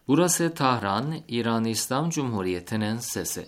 Burası Tahran, İran İslam Cumhuriyeti'nin sesi.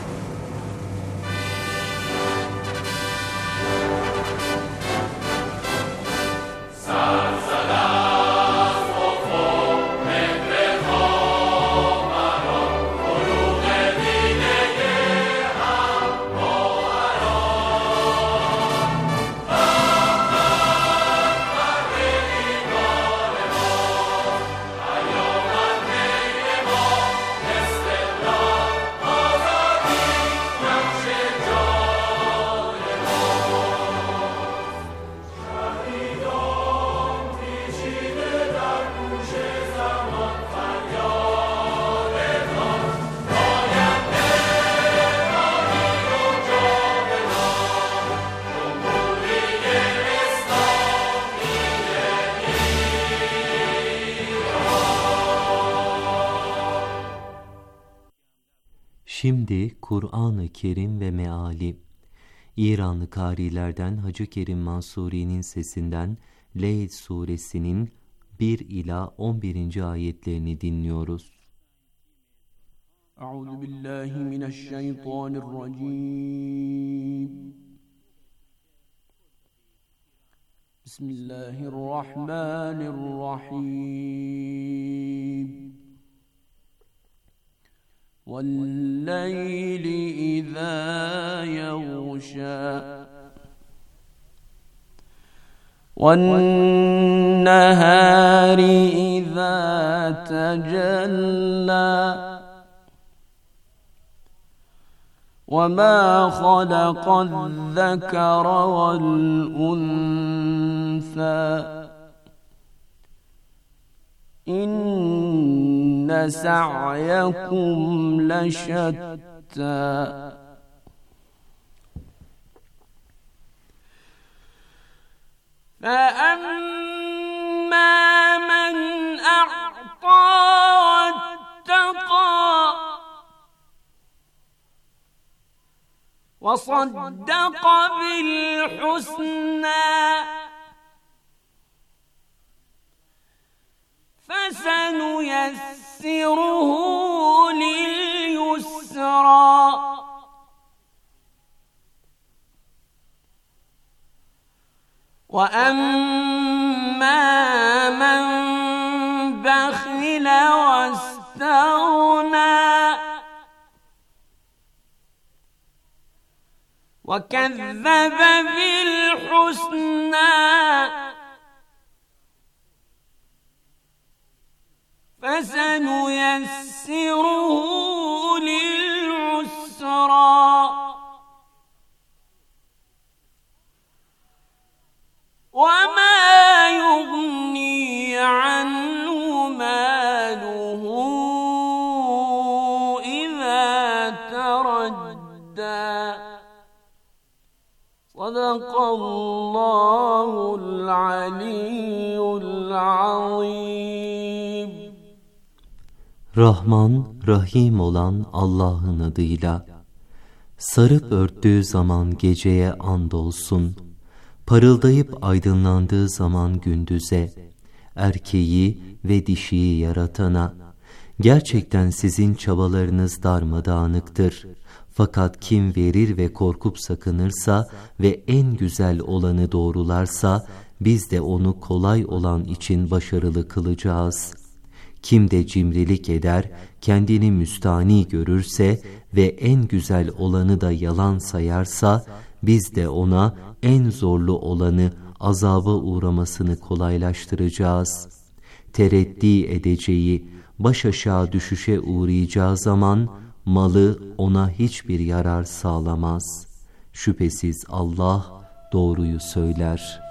Şimdi Kur'an-ı Kerim ve meali. İranlı kârilerden Hacı Kerim Mansuri'nin sesinden Leyl suresinin 1 ila 11. ayetlerini dinliyoruz. Euzubillahimineşşeytanirracim. Bismillahirrahmanirrahim. وَاللَّيْلِ إِذَا يَغْشَى وَالنَّهَارِ إِذَا تَجَلَّى وَمَا خَلَقَ الذَّكَرَ وَالْأُنثَى إِنَّ سَعْيَكُمْ لَشَتَّى فَأَمَّا مَنْ أَعْطَى وَاتَّقَى وَصَدَّقَ بِالْحُسْنَى فَسَنُيَسِّرُهُ لِلْيُسْرَى وَأَمَّا مَنْ بَخِلَ وَاسْتَغْنَى وَكَذَّبَ بِالْحُسْنَى فَسَنُيَسِّرُهُ لِلْعُسْرَى وَمَا يُغْنِي عَنْهُ مَالُهُ إِذَا تَرَدَّى صَدَقَ اللّٰهُ الْعَلِيُّ الْعَظِيمُ. Rahman, Rahim olan Allah'ın adıyla. Sarıp örttüğü zaman geceye andolsun, parıldayıp aydınlandığı zaman gündüze, erkeği ve dişiyi yaratana. Gerçekten sizin çabalarınız darmadağınıktır. Fakat kim verir ve korkup sakınırsa ve en güzel olanı doğrularsa, biz de onu kolay olan için başarılı kılacağız. Kim de cimrilik eder, kendini müstani görürse ve en güzel olanı da yalan sayarsa, biz de ona en zorlu olanı azaba uğramasını kolaylaştıracağız. Tereddi edeceği, baş aşağı düşüşe uğrayacağı zaman, malı ona hiçbir yarar sağlamaz. Şüphesiz Allah doğruyu söyler.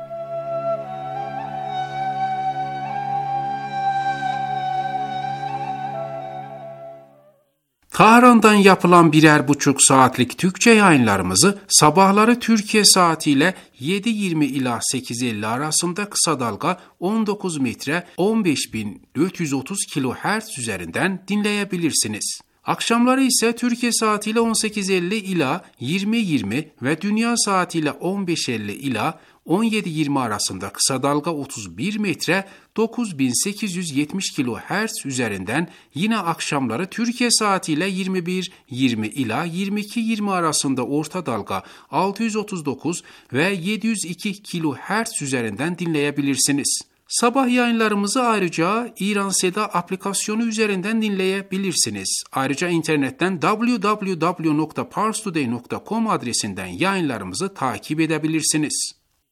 Tahran'dan yapılan 1,5 saatlik Türkçe yayınlarımızı sabahları Türkiye saatiyle 7.20 ila 8.50 arasında kısa dalga 19 metre 15.430 kHz üzerinden dinleyebilirsiniz. Akşamları ise Türkiye saatiyle 18.50 ila 20.20 ve dünya saatiyle 15.50 ila 17-20 arasında kısa dalga 31 metre 9870 kHz üzerinden, yine akşamları Türkiye saatiyle 21:20 ila 22:20 arasında orta dalga 639 ve 702 kHz üzerinden dinleyebilirsiniz. Sabah yayınlarımızı ayrıca İran Seda aplikasyonu üzerinden dinleyebilirsiniz. Ayrıca internetten www.parstoday.com adresinden yayınlarımızı takip edebilirsiniz.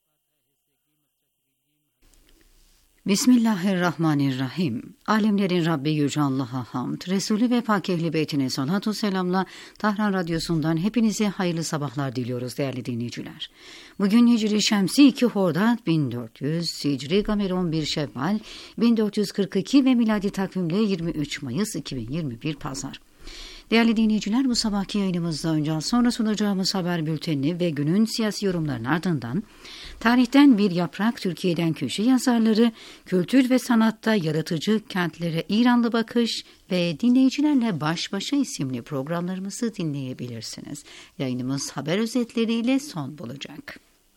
Bismillahirrahmanirrahim. Alemlerin Rabbi Yüce Allah'a hamd, Resulü ve Pak Ehli Beytine salatu selamla Tahran Radyosu'ndan hepinize hayırlı sabahlar diliyoruz değerli dinleyiciler. Bugün Hicri Şemsi 2 Hordat 1400, Hicri Gamer 11 Şevval 1442 ve miladi takvimle 23 Mayıs 2021 Pazar. Değerli dinleyiciler, bu sabahki yayınımızda önce sonra sunacağımız haber bültenini ve günün siyasi yorumlarının ardından tarihten bir yaprak, Türkiye'den köşe yazarları, kültür ve sanatta yaratıcı kentlere İranlı bakış ve dinleyicilerle baş başa isimli programlarımızı dinleyebilirsiniz. Yayınımız haber özetleriyle son bulacak.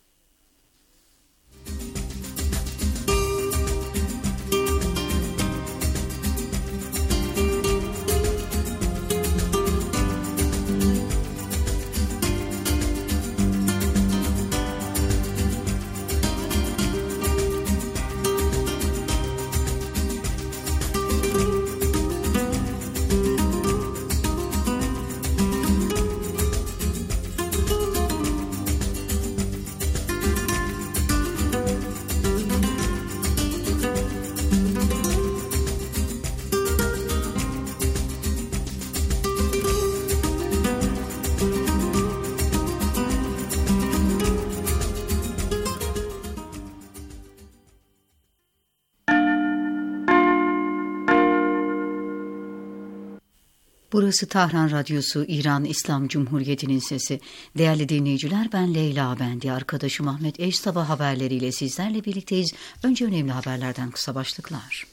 Burası Tahran Radyosu, İran İslam Cumhuriyeti'nin sesi. Değerli dinleyiciler, ben Leyla Bendi, arkadaşım Ahmet Eş sabah haberleriyle sizlerle birlikteyiz. Önce önemli haberlerden kısa başlıklar.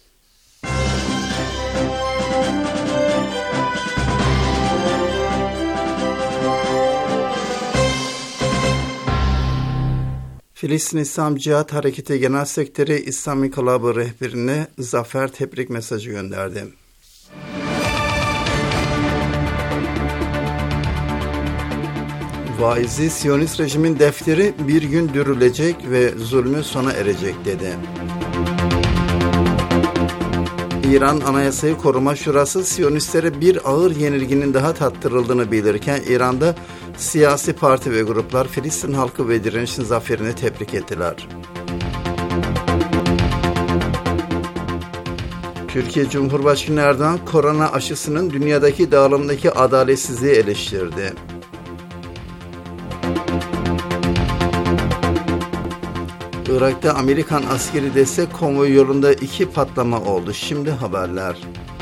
Filistin İslam Cihat Hareketi Genel Sekreteri İslam İnkılabı rehberine zafer tebrik mesajı gönderdi. Vaizi Siyonist rejimin defteri bir gün dürülecek ve zulmü sona erecek dedi. İran Anayasayı Koruma Şurası Siyonistlere bir ağır yenilginin daha tattırıldığını bildirirken İran'da siyasi parti ve gruplar Filistin halkı ve direnişin zaferini tebrik ettiler. Türkiye Cumhurbaşkanı Erdoğan korona aşısının dünyadaki dağılımdaki adaletsizliği eleştirdi. Irak'ta Amerikan askeri destek konvoyu yolunda 2 patlama oldu. Şimdi haberler.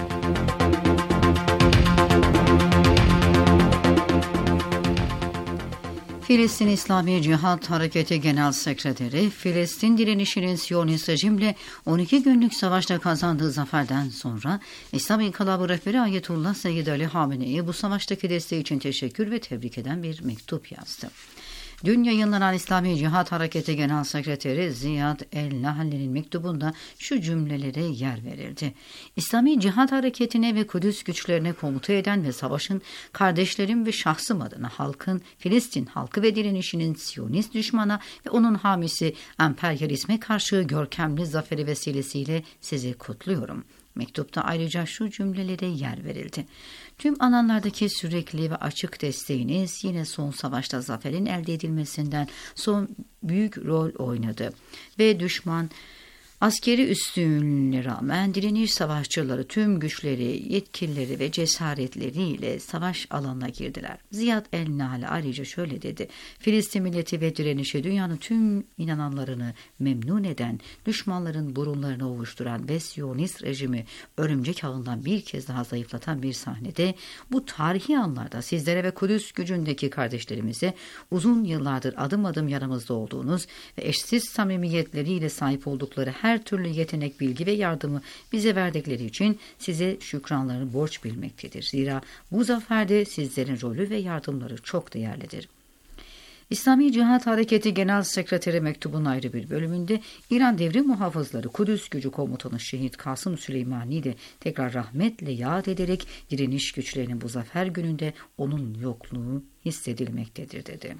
Filistin İslami Cihat Hareketi Genel Sekreteri, Filistin direnişinin Siyonist rejimle 12 günlük savaşta kazandığı zaferden sonra İslam İnkılabı rehberi Ayetullah Seyyid Ali Hamene'ye bu savaştaki desteği için teşekkür ve tebrik eden bir mektup yazdı. Dün yayınlanan İslami Cihat Hareketi Genel Sekreteri Ziyad el-Nahli'nin mektubunda şu cümlelere yer verildi. İslami Cihat Hareketi'ne ve Kudüs güçlerine komuta eden ve savaşın kardeşlerim ve şahsım adına halkın, Filistin halkı ve direnişinin Siyonist düşmana ve onun hamisi emperyalizme karşı görkemli zaferi vesilesiyle sizi kutluyorum. Mektupta ayrıca şu cümlelere yer verildi. Tüm alanlardaki sürekli ve açık desteğiniz yine son savaşta zaferin elde edilmesinden son büyük rol oynadı ve düşman askeri üstünlüğüne rağmen direniş savaşçıları tüm güçleri, yetkilileri ve cesaretleriyle savaş alanına girdiler. Ziyad el-Nahl ayrıca şöyle dedi. Filistin milleti ve direnişi dünyanın tüm inananlarını memnun eden, düşmanların burunlarını ovuşturan ve Siyonist rejimi örümcek ağından bir kez daha zayıflatan bir sahnede bu tarihi anlarda sizlere ve Kudüs gücündeki kardeşlerimize uzun yıllardır adım adım yanımızda olduğunuz ve eşsiz samimiyetleriyle sahip oldukları her türlü yetenek, bilgi ve yardımı bize verdikleri için size şükranlarını borç bilmektedir. Zira bu zaferde sizlerin rolü ve yardımları çok değerlidir. İslami Cihat Hareketi Genel Sekreteri mektubun ayrı bir bölümünde İran Devrim Muhafızları Kudüs Gücü Komutanı Şehit Kasım Süleymani'yi de tekrar rahmetle yad ederek direniş güçlerinin bu zafer gününde onun yokluğu hissedilmektedir dedi.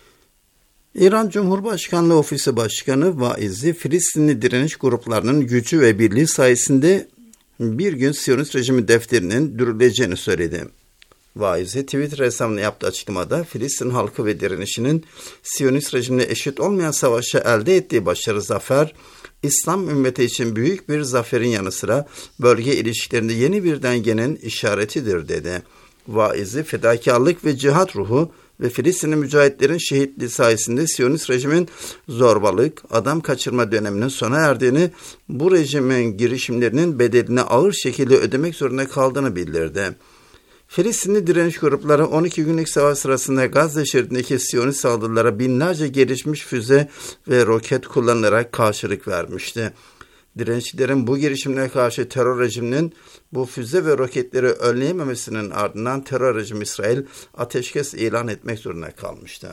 İran Cumhurbaşkanlığı Ofisi Başkanı Vaizi, Filistinli direniş gruplarının gücü ve birliği sayesinde bir gün Siyonist rejimi defterinin dürüleceğini söyledi. Vaizi Twitter hesabına yaptığı açıklamada Filistin halkı ve direnişinin Siyonist rejimle eşit olmayan savaşa elde ettiği başarı zafer, İslam ümmeti için büyük bir zaferin yanı sıra bölge ilişkilerinde yeni bir dengenin işaretidir dedi. Vaizi, fedakarlık ve cihat ruhu ve Filistinli mücahitlerin şehitliği sayesinde Siyonist rejimin zorbalık, adam kaçırma döneminin sona erdiğini, bu rejimin girişimlerinin bedelini ağır şekilde ödemek zorunda kaldığını bildirdi. Filistinli direniş grupları 12 günlük savaş sırasında Gazze şeridindeki Siyonist saldırılara binlerce gelişmiş füze ve roket kullanılarak karşılık vermişti. Direnişçilerin bu girişimine karşı terör rejiminin bu füze ve roketleri önleyememesinin ardından terör rejimi İsrail ateşkes ilan etmek zorunda kalmıştı.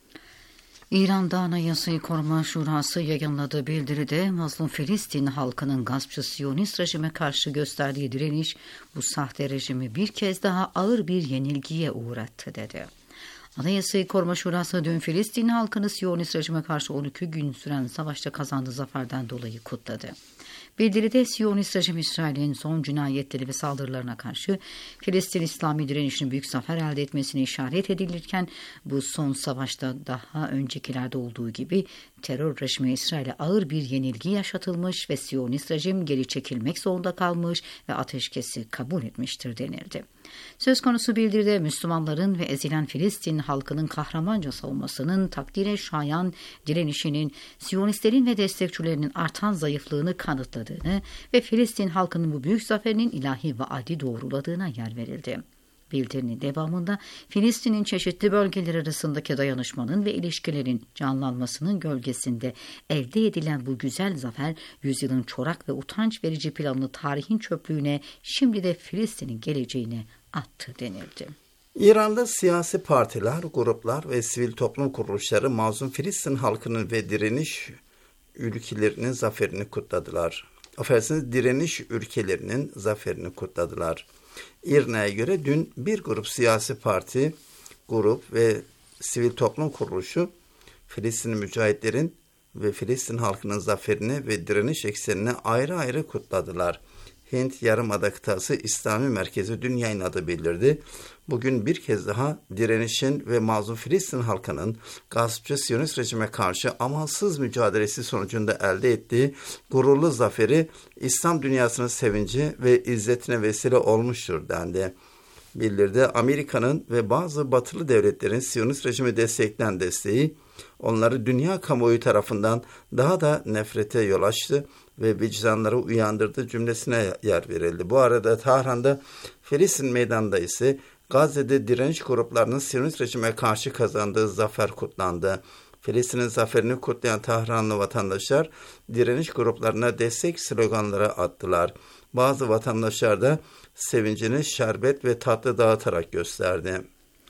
İran'da Anayasayı Koruma Şurası yayınladığı bildiride mazlum Filistin halkının gaspçı Siyonist rejime karşı gösterdiği direniş bu sahte rejimi bir kez daha ağır bir yenilgiye uğrattı dedi. Anayasayı Koruma Şurası dün Filistin halkını Siyonist rejime karşı 12 gün süren savaşta kazandığı zaferden dolayı kutladı. Bildiride Siyonist rejim İsrail'in son cinayetleri ve saldırılarına karşı Filistin İslami direnişinin büyük zafer elde etmesine işaret edilirken bu son savaşta daha öncekilerde olduğu gibi terör rejimi İsrail'e ağır bir yenilgi yaşatılmış ve Siyonist rejim geri çekilmek zorunda kalmış ve ateşkesi kabul etmiştir denildi. Söz konusu bildiride Müslümanların ve ezilen Filistin halkının kahramanca savunmasının takdire şayan direnişinin Siyonistlerin ve destekçilerinin artan zayıflığını kanıtladığını ve Filistin halkının bu büyük zaferinin ilahi vaadi doğruladığına yer verildi. Bildirinin devamında Filistin'in çeşitli bölgeler arasındaki dayanışmanın ve ilişkilerin canlanmasının gölgesinde elde edilen bu güzel zafer, yüzyılın çorak ve utanç verici planını tarihin çöplüğüne, şimdi de Filistin'in geleceğine attı denildi. İran'da siyasi partiler, gruplar ve sivil toplum kuruluşları mazlum Filistin halkının ve direniş ülkelerinin zaferini kutladılar. Direniş ülkelerinin zaferini kutladılar. İRNA'ya göre dün bir grup siyasi parti, grup ve sivil toplum kuruluşu Filistin mücahitlerin ve Filistin halkının zaferini ve direniş eksenini ayrı ayrı kutladılar. Hint Yarımada Kıtası İslami Merkezi dün yayınladığı bildirdi. Bugün bir kez daha direnişin ve mazlum Filistin halkının gaspçı Siyonist rejime karşı amansız mücadelesi sonucunda elde ettiği gururlu zaferi İslam dünyasının sevinci ve izzetine vesile olmuştur dendi. Bildirdi, Amerika'nın ve bazı batılı devletlerin Siyonist rejimi destekleyen desteği onları dünya kamuoyu tarafından daha da nefrete yol açtı ve vicdanları uyandırdı cümlesine yer verildi. Bu arada Tahran'da Filistin meydanında ise Gazze'de direniş gruplarının Siyonist rejime karşı kazandığı zafer kutlandı. Filistin'in zaferini kutlayan Tahranlı vatandaşlar direniş gruplarına destek sloganları attılar. Bazı vatandaşlar da sevincini şerbet ve tatlı dağıtarak gösterdi.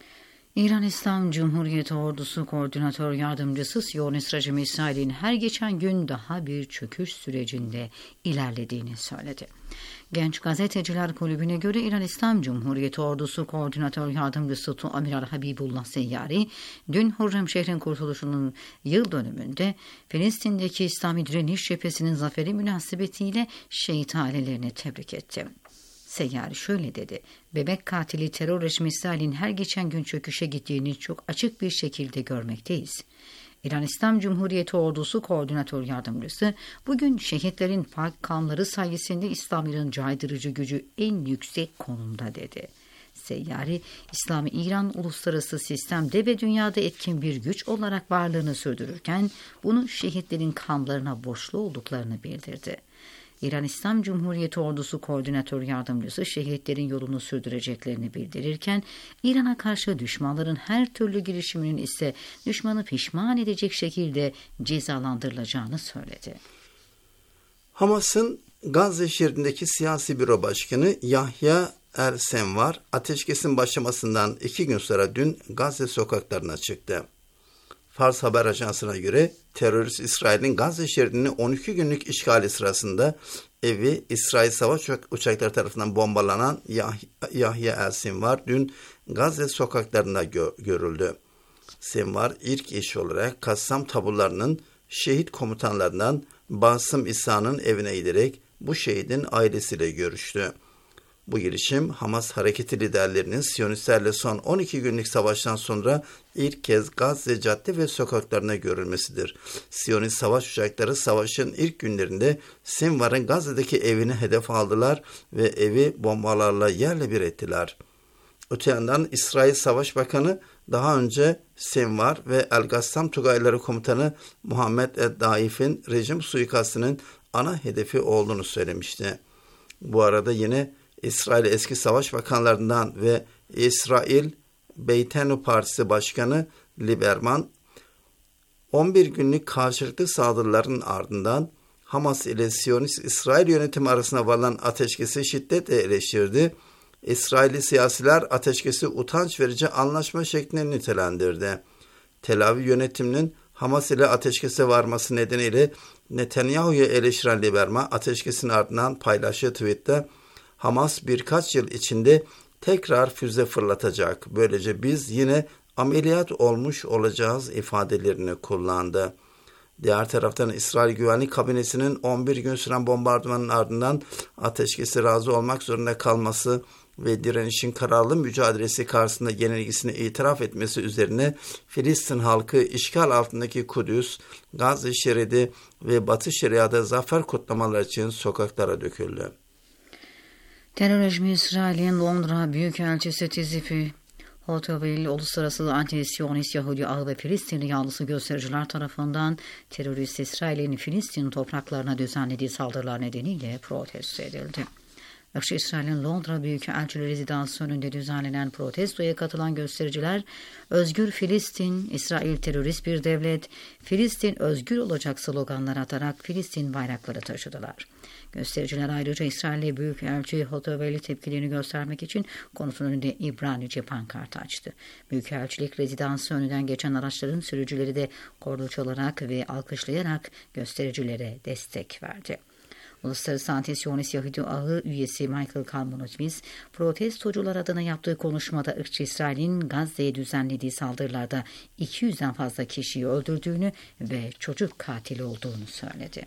İran İslam Cumhuriyeti Ordusu Koordinatör Yardımcısı Siyonist rejimi İsrail'in her geçen gün daha bir çöküş sürecinde ilerlediğini söyledi. Genç Gazeteciler Kulübü'ne göre İran İslam Cumhuriyeti Ordusu Koordinatör Yardımcısı Tuamiral Habibullah Seyyari, dün Hürremşehir'in kurtuluşunun yıl dönümünde Filistin'deki İslami direniş cephesinin zaferi münasebetiyle şehit ailelerini tebrik etti. Seyyari şöyle dedi: bebek katili terör rejimi İsrail'in her geçen gün çöküşe gittiğini çok açık bir şekilde görmekteyiz. İran İslam Cumhuriyeti Ordusu Koordinatör Yardımcısı, bugün şehitlerin pak kanları sayesinde İslam'ın caydırıcı gücü en yüksek konumda dedi. Seyyari, İslami İran uluslararası sistemde ve dünyada etkin bir güç olarak varlığını sürdürürken, bunu şehitlerin kanlarına borçlu olduklarını bildirdi. İran İslam Cumhuriyeti Ordusu Koordinatör Yardımcısı şehitlerin yolunu sürdüreceklerini bildirirken, İran'a karşı düşmanların her türlü girişiminin ise düşmanı pişman edecek şekilde cezalandırılacağını söyledi. Hamas'ın Gazze şeridindeki siyasi büro başkanı Yahya El-Senvar, ateşkesin başlamasından 2 gün sonra dün Gazze sokaklarına çıktı. Fars Haber Ajansı'na göre terörist İsrail'in Gazze şeridini 12 günlük işgali sırasında evi İsrail savaş uçakları tarafından bombalanan Yahya el-Sinvar dün Gazze sokaklarında görüldü. Sinvar ilk iş olarak Kassam tabularının şehit komutanlarından Basım İsa'nın evine giderek bu şehidin ailesiyle görüştü. Bu girişim Hamas hareketi liderlerinin Siyonistlerle son 12 günlük savaştan sonra ilk kez Gazze cadde ve sokaklarına görülmesidir. Siyonist savaş uçakları savaşın ilk günlerinde Sinvar'ın Gazze'deki evini hedef aldılar ve evi bombalarla yerle bir ettiler. Öte yandan İsrail Savaş Bakanı daha önce Sinvar ve El-Gassam Tugayları Komutanı Muhammed Ed-Daif'in rejim suikastının ana hedefi olduğunu söylemişti. Bu arada yine İsrail eski savaş bakanlarından ve İsrail Beytenu Partisi Başkanı Lieberman, 11 günlük karşılıklı saldırıların ardından Hamas ile Siyonist İsrail yönetimi arasında varılan ateşkesi şiddetle eleştirdi. İsrailli siyasiler ateşkesi utanç verici anlaşma şeklinde nitelendirdi. Tel Aviv yönetiminin Hamas ile ateşkese varması nedeniyle Netanyahu'yu eleştiren Lieberman, ateşkesin ardından paylaştığı tweette Hamas birkaç yıl içinde tekrar füze fırlatacak. Böylece biz yine ameliyat olmuş olacağız ifadelerini kullandı. Diğer taraftan İsrail Güvenlik Kabinesi'nin 11 gün süren bombardımanın ardından ateşkese razı olmak zorunda kalması ve direnişin kararlı mücadelesi karşısında yenilgisini itiraf etmesi üzerine Filistin halkı işgal altındaki Kudüs, Gazze şeridi ve Batı Şeria'da zafer kutlamaları için sokaklara döküldü. Terör rejimi İsrail'in Londra Büyükelçisi Tizifi Hotovil Uluslararası Anti-Siyonist Yahudi Ağı ve Filistinli yanlısı göstericiler tarafından terörist İsrail'in Filistin topraklarına düzenlediği saldırılar nedeniyle protesto edildi. Akşi İsrail'in Londra Büyükelçiliği Rezidansı önünde düzenlenen protestoya katılan göstericiler, "Özgür Filistin, İsrail terörist bir devlet, Filistin özgür olacak" sloganlar atarak Filistin bayrakları taşıdılar. Göstericiler ayrıca İsrail'li Büyükelçi Hotoveli tepkilerini göstermek için konusunun önünde İbranice pankart açtı. Büyükelçilik Rezidansı önünden geçen araçların sürücüleri de korna çalarak ve alkışlayarak göstericilere destek verdi. Uluslararası Anti-Siyonist Yahudi Ağı üyesi Michael Kalmanovitz, protestocular adına yaptığı konuşmada ırkçı İsrail'in Gazze'ye düzenlediği saldırılarda 200'den fazla kişiyi öldürdüğünü ve çocuk katili olduğunu söyledi.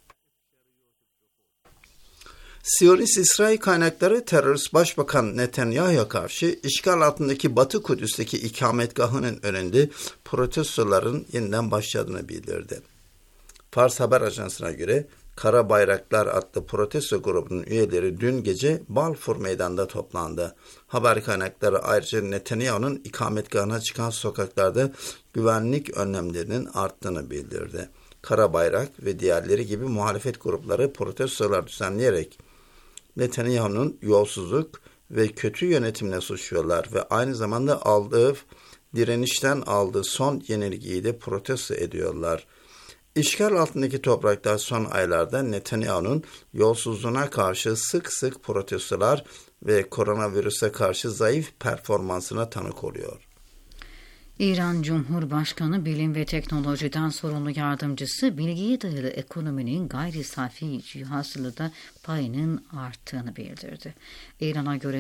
Siyonist İsrail kaynakları terörist Başbakan Netanyahu'ya karşı işgal altındaki Batı Kudüs'teki ikametgahının önünde protestoların yeniden başladığını bildirdi. Fars Haber Ajansı'na göre Kara Bayraklar adlı protesto grubunun üyeleri dün gece Balfour Meydanı'nda toplandı. Haber kaynakları ayrıca Netanyahu'nun ikametgahına çıkan sokaklarda güvenlik önlemlerinin arttığını bildirdi. Kara Bayrak ve diğerleri gibi muhalefet grupları protestolar düzenleyerek Netanyahu'nun yolsuzluk ve kötü yönetimle suçluyorlar ve aynı zamanda direnişten aldığı son yenilgiyi de protesto ediyorlar. İşgal altındaki topraklar son aylarda Netanyahu'nun yolsuzluğuna karşı sık sık protestolar ve koronavirüse karşı zayıf performansına tanık oluyor. İran Cumhurbaşkanı Bilim ve Teknolojiden sorumlu yardımcısı bilgiye dayalı ekonominin gayri safi hasılada payının arttığını bildirdi. İran'a göre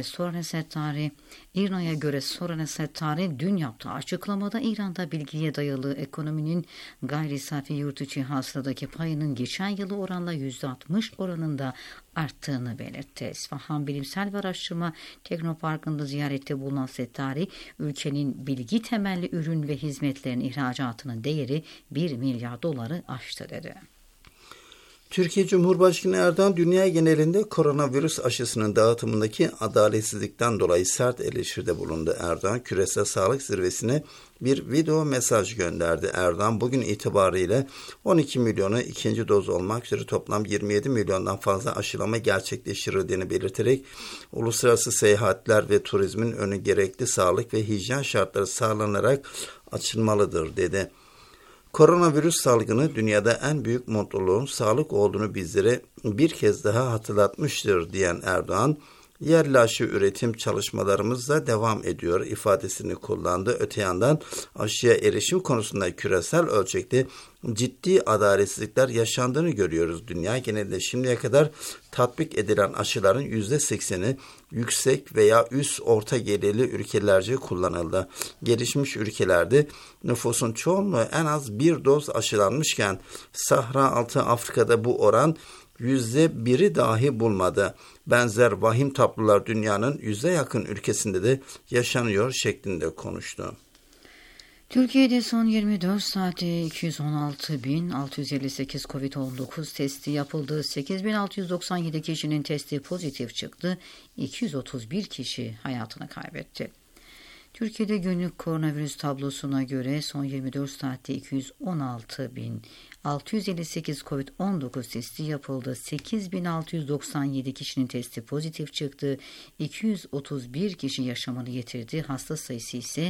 Soran Settari dün yaptığı açıklamada İran'da bilgiye dayalı ekonominin gayri safi yurt içi hasıladaki payının geçen yılı oranla %60 oranında arttığını belirtti. İsfahan Bilimsel ve Araştırma Teknoparkı'nda ziyarette bulunan Settari, ülkenin bilgi temelli ürün ve hizmetlerin ihracatının değeri 1 milyar doları aştı dedi. Türkiye Cumhurbaşkanı Erdoğan dünya genelinde koronavirüs aşısının dağıtımındaki adaletsizlikten dolayı sert eleştiride bulundu. Erdoğan küresel sağlık zirvesine bir video mesaj gönderdi. Erdoğan bugün itibariyle 12 milyonu ikinci doz olmak üzere toplam 27 milyondan fazla aşılama gerçekleştirildiğini belirterek uluslararası seyahatler ve turizmin önü gerekli sağlık ve hijyen şartları sağlanarak açılmalıdır dedi. Koronavirüs salgını dünyada en büyük mutluluğun sağlık olduğunu bizlere bir kez daha hatırlatmıştır diyen Erdoğan, yerli aşı üretim çalışmalarımız da devam ediyor ifadesini kullandı. Öte yandan aşıya erişim konusunda küresel ölçekte ciddi adaletsizlikler yaşandığını görüyoruz. Dünya genelinde şimdiye kadar tatbik edilen aşıların %80'i yüksek veya üst orta gelirli ülkelerce kullanıldı. Gelişmiş ülkelerde nüfusun çoğunluğu en az bir doz aşılanmışken Sahra altı Afrika'da bu oran %1'i dahi bulmadı. Benzer vahim tablolar dünyanın yüze yakın ülkesinde de yaşanıyor şeklinde konuştu. Türkiye'de son 24 saatte 216.658 COVID-19 testi yapıldı. 8.697 kişinin testi pozitif çıktı. 231 kişi hayatını kaybetti. Türkiye'de günlük koronavirüs tablosuna göre son 24 saatte 216.658 COVID-19 testi yapıldı. 8.697 kişinin testi pozitif çıktı. 231 kişi yaşamını yitirdi. Hasta sayısı ise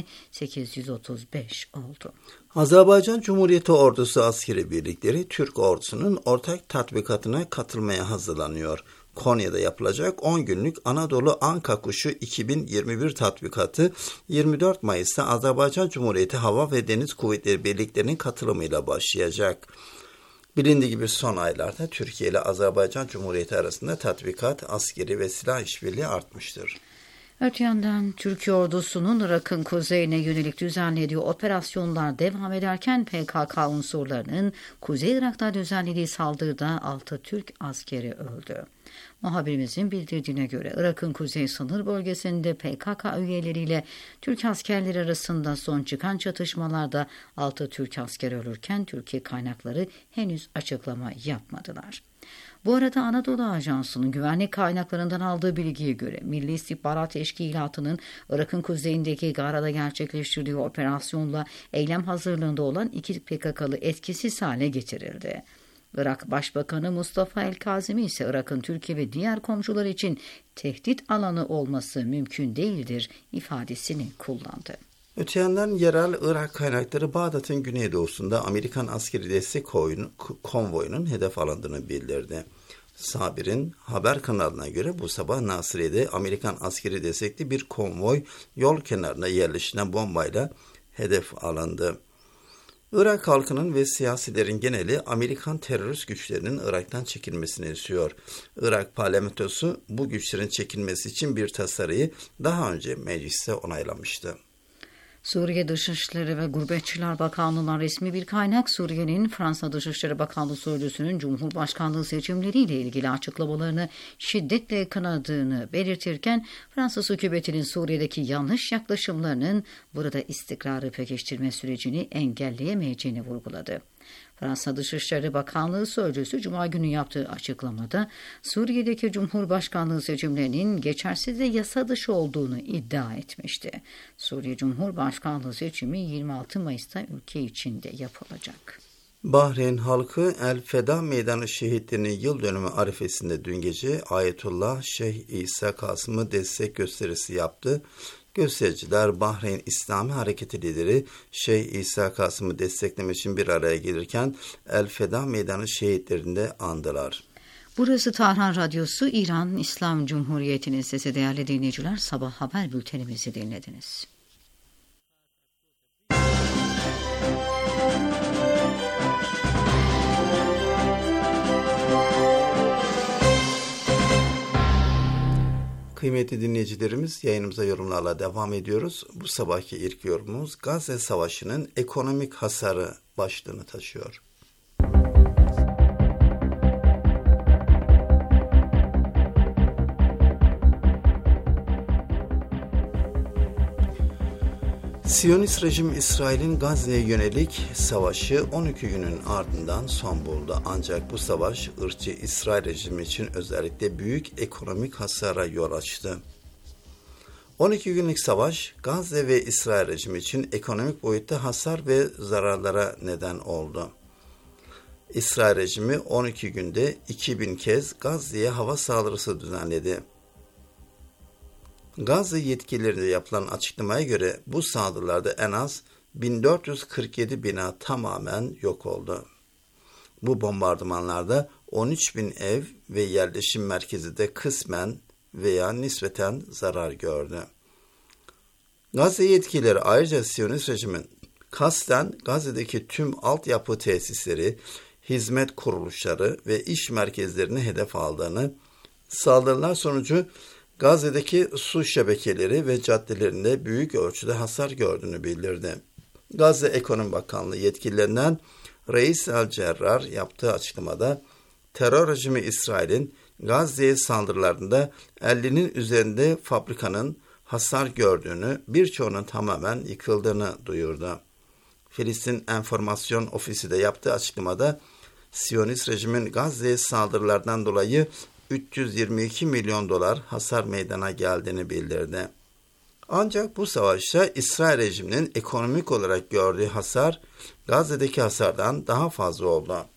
835 oldu. Azerbaycan Cumhuriyeti Ordusu askeri birlikleri Türk ordusunun ortak tatbikatına katılmaya hazırlanıyor. Konya'da yapılacak 10 günlük Anadolu Anka Kuşu 2021 tatbikatı 24 Mayıs'ta Azerbaycan Cumhuriyeti Hava ve Deniz Kuvvetleri Birliklerinin katılımıyla başlayacak. Bilindiği gibi son aylarda Türkiye ile Azerbaycan Cumhuriyeti arasında tatbikat, askeri ve silah işbirliği artmıştır. Öte yandan Türkiye ordusunun Irak'ın kuzeyine yönelik düzenlediği operasyonlar devam ederken PKK unsurlarının Kuzey Irak'ta düzenlediği saldırıda 6 Türk askeri öldü. Muhabirimizin bildirdiğine göre Irak'ın kuzey sınır bölgesinde PKK üyeleriyle Türk askerleri arasında son çıkan çatışmalarda 6 Türk askeri ölürken Türkiye kaynakları henüz açıklama yapmadılar. Bu arada Anadolu Ajansı'nın güvenlik kaynaklarından aldığı bilgiye göre Milli İstihbarat Teşkilatı'nın Irak'ın kuzeyindeki Gara'da gerçekleştirdiği operasyonla eylem hazırlığında olan 2 PKK'lı etkisiz hale getirildi. Irak Başbakanı Mustafa El-Kazimi ise Irak'ın Türkiye ve diğer komşular için tehdit alanı olması mümkün değildir ifadesini kullandı. Öte yandan yerel Irak kaynakları Bağdat'ın güneydoğusunda Amerikan askeri destek konvoyunun hedef alındığını bildirdi. Sabir'in haber kanalına göre bu sabah Nasiriye'de Amerikan askeri destekli bir konvoy yol kenarına yerleşilen bombayla hedef alındı. Irak halkının ve siyasilerin geneli Amerikan terörist güçlerinin Irak'tan çekilmesini istiyor. Irak parlamentosu bu güçlerin çekilmesi için bir tasarıyı daha önce mecliste onaylamıştı. Suriye Dışişleri ve Gurbetçiler Bakanlığı'ndan resmi bir kaynak Suriye'nin Fransa Dışişleri Bakanlığı Sözcüsü'nün Cumhurbaşkanlığı seçimleriyle ilgili açıklamalarını şiddetle kınadığını belirtirken Fransız hükümetinin Suriye'deki yanlış yaklaşımlarının burada istikrarı pekiştirme sürecini engelleyemeyeceğini vurguladı. Fransa Dışişleri Bakanlığı Sözcüsü Cuma günü yaptığı açıklamada Suriye'deki Cumhurbaşkanlığı seçimlerinin geçersiz ve yasa dışı olduğunu iddia etmişti. Suriye Cumhurbaşkanlığı seçimi 26 Mayıs'ta ülke içinde yapılacak. Bahreyn halkı El Feda Meydanı şehitlerinin yıl dönümü arifesinde dün gece Ayetullah Şeyh İsa Kasım'ı destek gösterisi yaptı. Göstericiler Bahreyn İslami Hareketi lideri Şeyh İsa Kasım'ı desteklemek için bir araya gelirken El Feda Meydanı şehitlerinde andılar. Burası Tahran Radyosu, İran İslam Cumhuriyeti'nin sesi. Değerli dinleyiciler, sabah haber bültenimizi dinlediniz. Kıymetli dinleyicilerimiz, yayınımıza yorumlarla devam ediyoruz. Bu sabahki ilk yorumumuz Gazze Savaşı'nın ekonomik hasarı başlığını taşıyor. Siyonist rejim İsrail'in Gazze'ye yönelik savaşı 12 günün ardından son buldu. Ancak bu savaş ırkçı İsrail rejimi için özellikle büyük ekonomik hasara yol açtı. 12 günlük savaş Gazze ve İsrail rejimi için ekonomik boyutta hasar ve zararlara neden oldu. İsrail rejimi 12 günde 2000 kez Gazze'ye hava saldırısı düzenledi. Gazze yetkililerine yapılan açıklamaya göre bu saldırılarda en az 1447 bina tamamen yok oldu. Bu bombardımanlarda 13.000 ev ve yerleşim merkezi de kısmen veya nispeten zarar gördü. Gazze yetkilileri ayrıca Siyonist rejimin kasten Gazze'deki tüm altyapı tesisleri, hizmet kuruluşları ve iş merkezlerini hedef aldığını, saldırılar sonucu Gazze'deki su şebekeleri ve caddelerinde büyük ölçüde hasar gördüğünü bildirdi. Gazze Ekonomi Bakanlığı yetkililerinden Reis el-Cerrar yaptığı açıklamada, terör rejimi İsrail'in Gazze'ye saldırılarında 50'nin üzerinde fabrikanın hasar gördüğünü, birçoğunun tamamen yıkıldığını duyurdu. Filistin Enformasyon Ofisi de yaptığı açıklamada, Siyonist rejimin Gazze'ye saldırılardan dolayı 322 milyon dolar hasar meydana geldiğini bildirdi. Ancak bu savaşta İsrail rejiminin ekonomik olarak gördüğü hasar, Gazze'deki hasardan daha fazla oldu.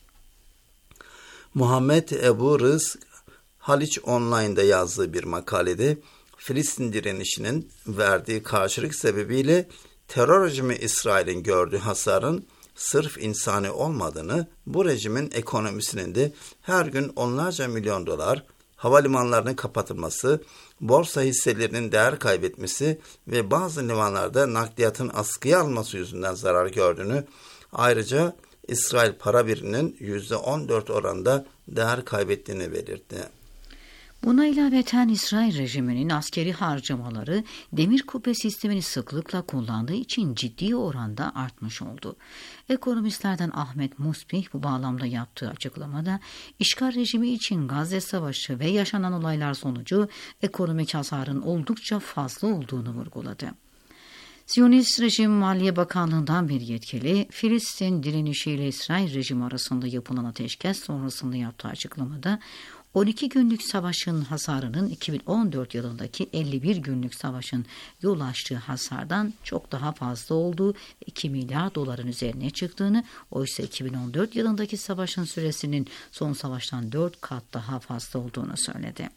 Muhammed Ebu Rızk, Haliç Online'da yazdığı bir makalede, Filistin direnişinin verdiği karşılık sebebiyle terör rejimi İsrail'in gördüğü hasarın sırf insani olmadığını, bu rejimin ekonomisinin de her gün onlarca milyon dolar, havalimanlarının kapatılması, borsa hisselerinin değer kaybetmesi ve bazı limanlarda nakliyatın askıya alınması yüzünden zarar gördüğünü, ayrıca İsrail para biriminin %14 oranında değer kaybettiğini belirtti. Buna ilaveten İsrail rejiminin askeri harcamaları demir kubbe sistemini sıklıkla kullandığı için ciddi oranda artmış oldu. Ekonomistlerden Ahmet Musbih bu bağlamda yaptığı açıklamada işgal rejimi için Gazze Savaşı ve yaşanan olaylar sonucu ekonomik hasarın oldukça fazla olduğunu vurguladı. Siyonist rejim Maliye Bakanlığı'ndan bir yetkili, Filistin direnişiyle İsrail rejimi arasında yapılan ateşkes sonrasında yaptığı açıklamada 12 günlük savaşın hasarının 2014 yılındaki 51 günlük savaşın yol açtığı hasardan çok daha fazla olduğu, 2 milyar doların üzerine çıktığını, oysa 2014 yılındaki savaşın süresinin son savaştan 4 kat daha fazla olduğunu söyledi.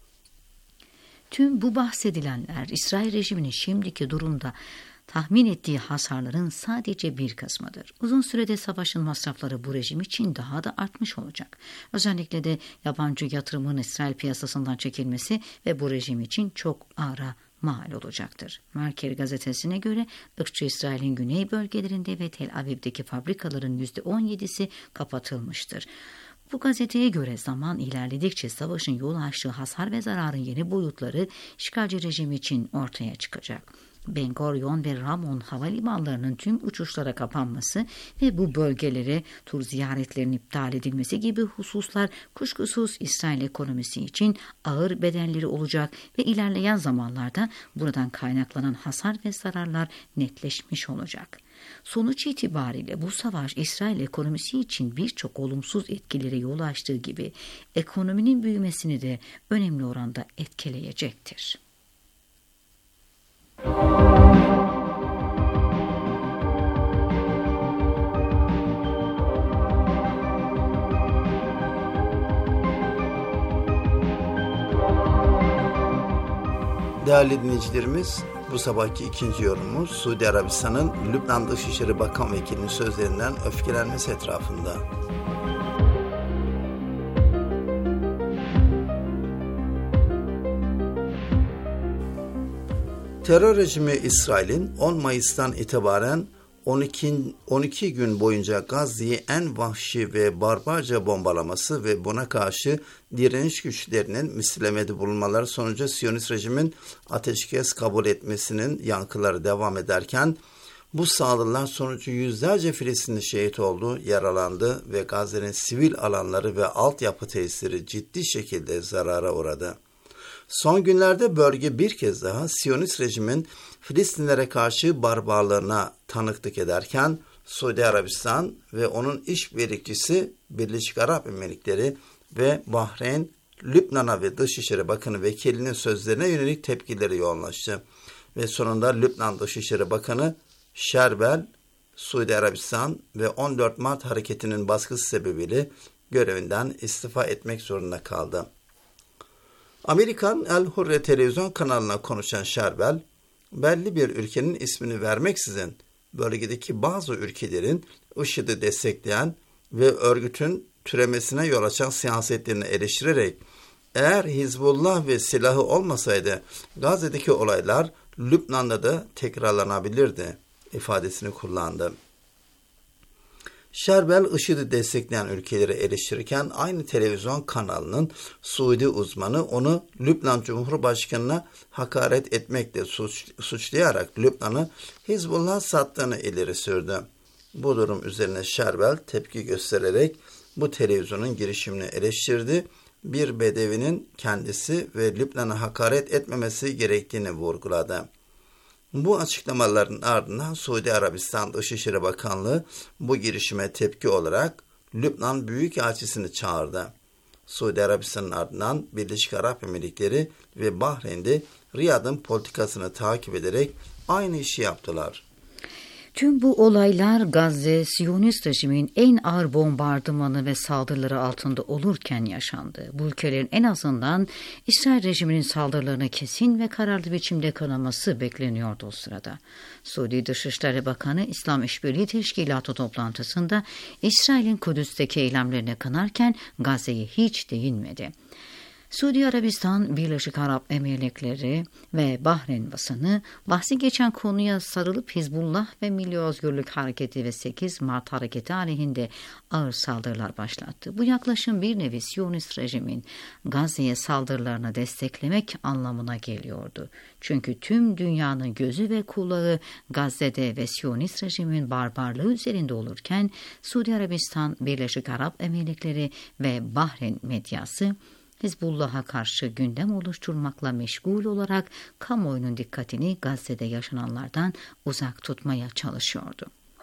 Tüm bu bahsedilenler İsrail rejiminin şimdiki durumda tahmin ettiği hasarların sadece bir kısmıdır. Uzun sürede savaşın masrafları bu rejim için daha da artmış olacak. Özellikle de yabancı yatırımın İsrail piyasasından çekilmesi ve bu rejim için çok ağır mal olacaktır. Marker gazetesine göre ırkçı İsrail'in güney bölgelerinde ve Tel Aviv'deki fabrikaların %17'si kapatılmıştır. Bu gazeteye göre zaman ilerledikçe savaşın yol açtığı hasar ve zararın yeni boyutları işgalci rejim için ortaya çıkacak. Ben Gurion ve Ramon havalimanlarının tüm uçuşlara kapanması ve bu bölgelere tur ziyaretlerinin iptal edilmesi gibi hususlar kuşkusuz İsrail ekonomisi için ağır bedelleri olacak ve ilerleyen zamanlarda buradan kaynaklanan hasar ve zararlar netleşmiş olacak. Sonuç itibariyle bu savaş İsrail ekonomisi için birçok olumsuz etkilere yol açtığı gibi ekonominin büyümesini de önemli oranda etkileyecektir. Değerli dinleyicilerimiz, bu sabahki ikinci yorumumuz Suudi Arabistan'ın Lübnan Dışişleri Bakan Vekili'nin sözlerinden öfkelenmesi etrafında. Terör rejimi İsrail'in 10 Mayıs'tan itibaren 12 gün boyunca Gazze'yi en vahşi ve barbarca bombalaması ve buna karşı direniş güçlerinin mislemede bulunmaları sonucu Siyonist rejimin ateşkes kabul etmesinin yankıları devam ederken, bu saldırılar sonucu yüzlerce Filistinli şehit oldu, yaralandı ve Gazze'nin sivil alanları ve altyapı tesisleri ciddi şekilde zarara uğradı. Son günlerde bölge bir kez daha Siyonist rejimin Filistinlere karşı barbarlığına tanıklık ederken, Suudi Arabistan ve onun işbirlikçisi Birleşik Arap Emirlikleri ve Bahreyn, Lübnan'a ve Dışişleri Bakanı Vekilinin sözlerine yönelik tepkileri yoğunlaştı. Ve sonunda Lübnan Dışişleri Bakanı Şerbel, Suudi Arabistan ve 14 Mart hareketinin baskısı sebebiyle görevinden istifa etmek zorunda kaldı. Amerikan El Hurre televizyon kanalına konuşan Şerbel, belli bir ülkenin ismini vermeksizin bölgedeki bazı ülkelerin IŞİD'i destekleyen ve örgütün türemesine yol açan siyasetlerini eleştirerek Eğer Hizbullah ve silahı olmasaydı Gazze'deki olaylar Lübnan'da da tekrarlanabilirdi ifadesini kullandı. Şerbel IŞİD'i destekleyen ülkeleri eleştirirken aynı televizyon kanalının Suudi uzmanı onu Lübnan Cumhurbaşkanı'na hakaret etmekle suçlayarak Lübnan'ı Hizbullah sattığını ileri sürdü. Bu durum üzerine Şerbel tepki göstererek bu televizyonun girişimini eleştirdi. Bir bedevinin kendisi ve Lübnan'a hakaret etmemesi gerektiğini vurguladı. Bu açıklamaların ardından Suudi Arabistan Dışişleri Bakanlığı bu girişime tepki olarak Lübnan Büyükelçisini çağırdı. Suudi Arabistan'ın ardından Birleşik Arap Emirlikleri ve Bahreyn'de Riyad'ın politikasını takip ederek aynı işi yaptılar. Tüm bu olaylar Gazze, Siyonist rejimin en ağır bombardımanı ve saldırıları altında olurken yaşandı. Bu ülkelerin en azından İsrail rejiminin saldırılarını kesin ve kararlı biçimde kınaması bekleniyordu o sırada. Suudi Dışişleri Bakanı İslam İşbirliği Teşkilatı toplantısında İsrail'in Kudüs'teki eylemlerine kınarken Gazze'ye hiç değinmedi. Suudi Arabistan, Birleşik Arap Emirlikleri ve Bahreyn basını bahsi geçen konuya sarılıp Hizbullah ve Milli Özgürlük Hareketi ve 8 Mart Hareketi aleyhinde ağır saldırılar başlattı. Bu yaklaşım bir nevi Siyonist rejimin Gazze'ye saldırılarını desteklemek anlamına geliyordu. Çünkü tüm dünyanın gözü ve kulağı Gazze'de ve Siyonist rejimin barbarlığı üzerinde olurken Suudi Arabistan, Birleşik Arap Emirlikleri ve Bahreyn medyası Hizbullah'a karşı gündem oluşturmakla meşgul olarak kamuoyunun dikkatini Gazze'de yaşananlardan uzak tutmaya çalışıyordu.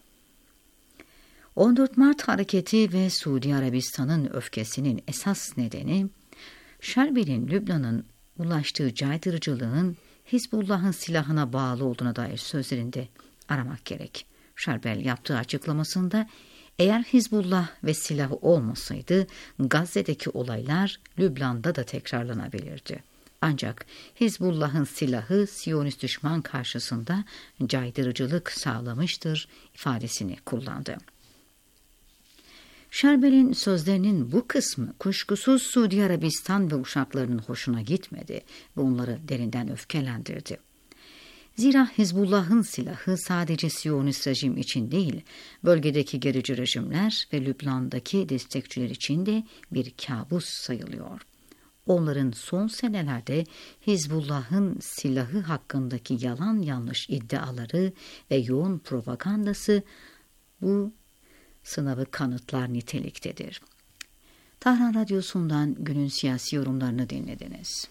14 Mart hareketi ve Suudi Arabistan'ın öfkesinin esas nedeni, Şerbel'in Lübnan'ın ulaştığı caydırıcılığın Hizbullah'ın silahına bağlı olduğuna dair sözlerinde aramak gerek. Şerbel yaptığı açıklamasında, eğer Hizbullah ve silahı olmasaydı Gazze'deki olaylar Lübnan'da da tekrarlanabilirdi. Ancak Hizbullah'ın silahı Siyonist düşman karşısında caydırıcılık sağlamıştır ifadesini kullandı. Şerbel'in sözlerinin bu kısmı kuşkusuz Suudi Arabistan ve uşaklarının hoşuna gitmedi ve onları derinden öfkelendirdi. Zira Hizbullah'ın silahı sadece Siyonist rejim için değil, bölgedeki gerici rejimler ve Lübnan'daki destekçiler için de bir kabus sayılıyor. Onların son senelerde Hizbullah'ın silahı hakkındaki yalan yanlış iddiaları ve yoğun propagandası bu sınavı kanıtlar niteliktedir. Tahran Radyosu'ndan günün siyasi yorumlarını dinlediniz.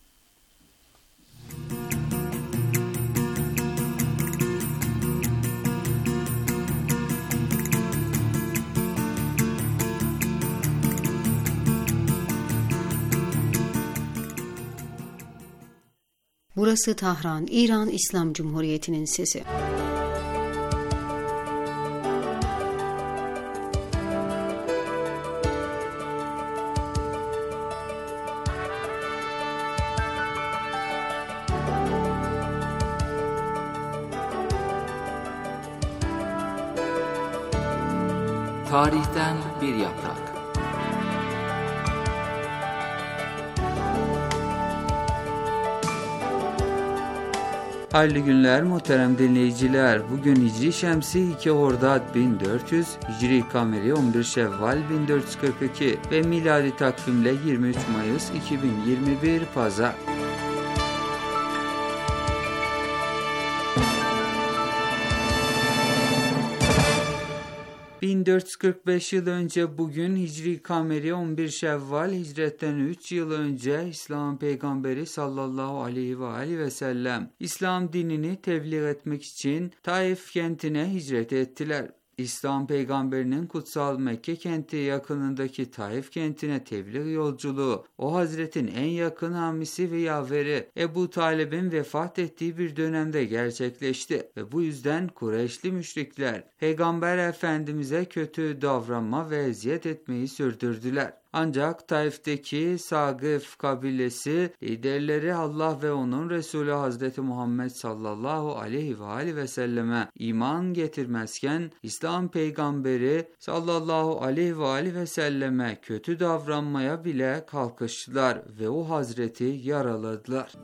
Burası Tahran, İran İslam Cumhuriyeti'nin sesi. Tarihten bir yaprak. Hayırlı günler muhterem dinleyiciler. Bugün Hicri Şemsi 2 Hordad 1400, Hicri Kameri 11 Şevval 1442 ve miladi takvimle 23 Mayıs 2021 Pazar. ...1445 yıl önce bugün Hicri Kameri 11 Şevval, hicretten 3 yıl önce İslam Peygamberi sallallahu aleyhi ve sellem İslam dinini tebliğ etmek için Taif kentine hicret ettiler. İslam Peygamberinin kutsal Mekke kenti yakınındaki Taif kentine tebliğ yolculuğu, o Hazretin en yakın hamisi ve yaveri Ebu Talib'in vefat ettiği bir dönemde gerçekleşti ve bu yüzden Kureyşli müşrikler Peygamber Efendimiz'e kötü davranma ve eziyet etmeyi sürdürdüler. Ancak Taif'teki Sagif kabilesi liderleri Allah ve onun Resulü Hazreti Muhammed sallallahu aleyhi ve selleme iman getirmezken İslam peygamberi sallallahu aleyhi ve selleme kötü davranmaya bile kalkıştılar ve o Hazreti yaraladılar.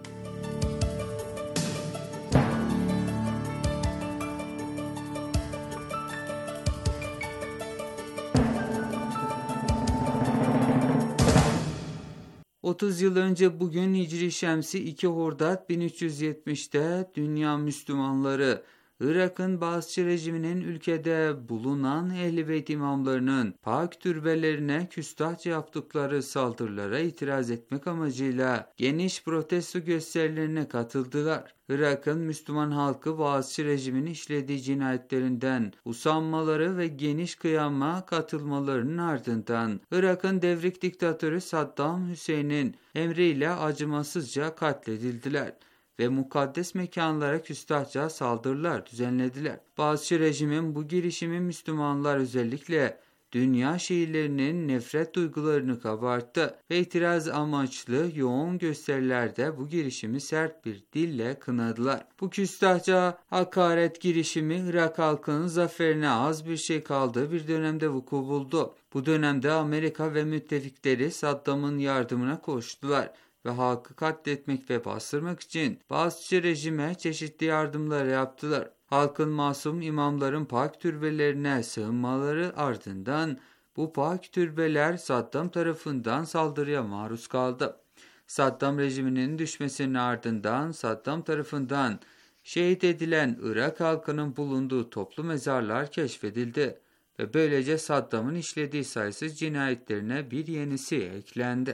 ...30 yıl önce bugün Hicri Şemsi 2 Hordad 1370'te dünya Müslümanları Irak'ın Baasçı rejiminin ülkede bulunan Ehl-i Beyt imamlarının pak türbelerine küstahça yaptıkları saldırılara itiraz etmek amacıyla geniş protesto gösterilerine katıldılar. Irak'ın Müslüman halkı Baasçı rejimin işlediği cinayetlerinden usanmaları ve geniş kıyama katılmalarının ardından Irak'ın devrik diktatörü Saddam Hüseyin'in emriyle acımasızca katledildiler ve mukaddes mekanlara küstahça saldırılar düzenlediler. Baasçı rejimin bu girişimi Müslümanlar özellikle dünya şiirlerinin nefret duygularını kabarttı ve itiraz amaçlı yoğun gösterilerde bu girişimi sert bir dille kınadılar. Bu küstahça hakaret girişimi Irak halkının zaferine az bir şey kaldığı bir dönemde vuku buldu. Bu dönemde Amerika ve müttefikleri Saddam'ın yardımına koştular ve halkı katletmek ve bastırmak için Baasçı rejime çeşitli yardımlar yaptılar. Halkın masum imamların pak türbelerine sığınmaları ardından bu pak türbeler Saddam tarafından saldırıya maruz kaldı. Saddam rejiminin düşmesinin ardından Saddam tarafından şehit edilen Irak halkının bulunduğu toplu mezarlar keşfedildi ve böylece Saddam'ın işlediği sayısız cinayetlerine bir yenisi eklendi.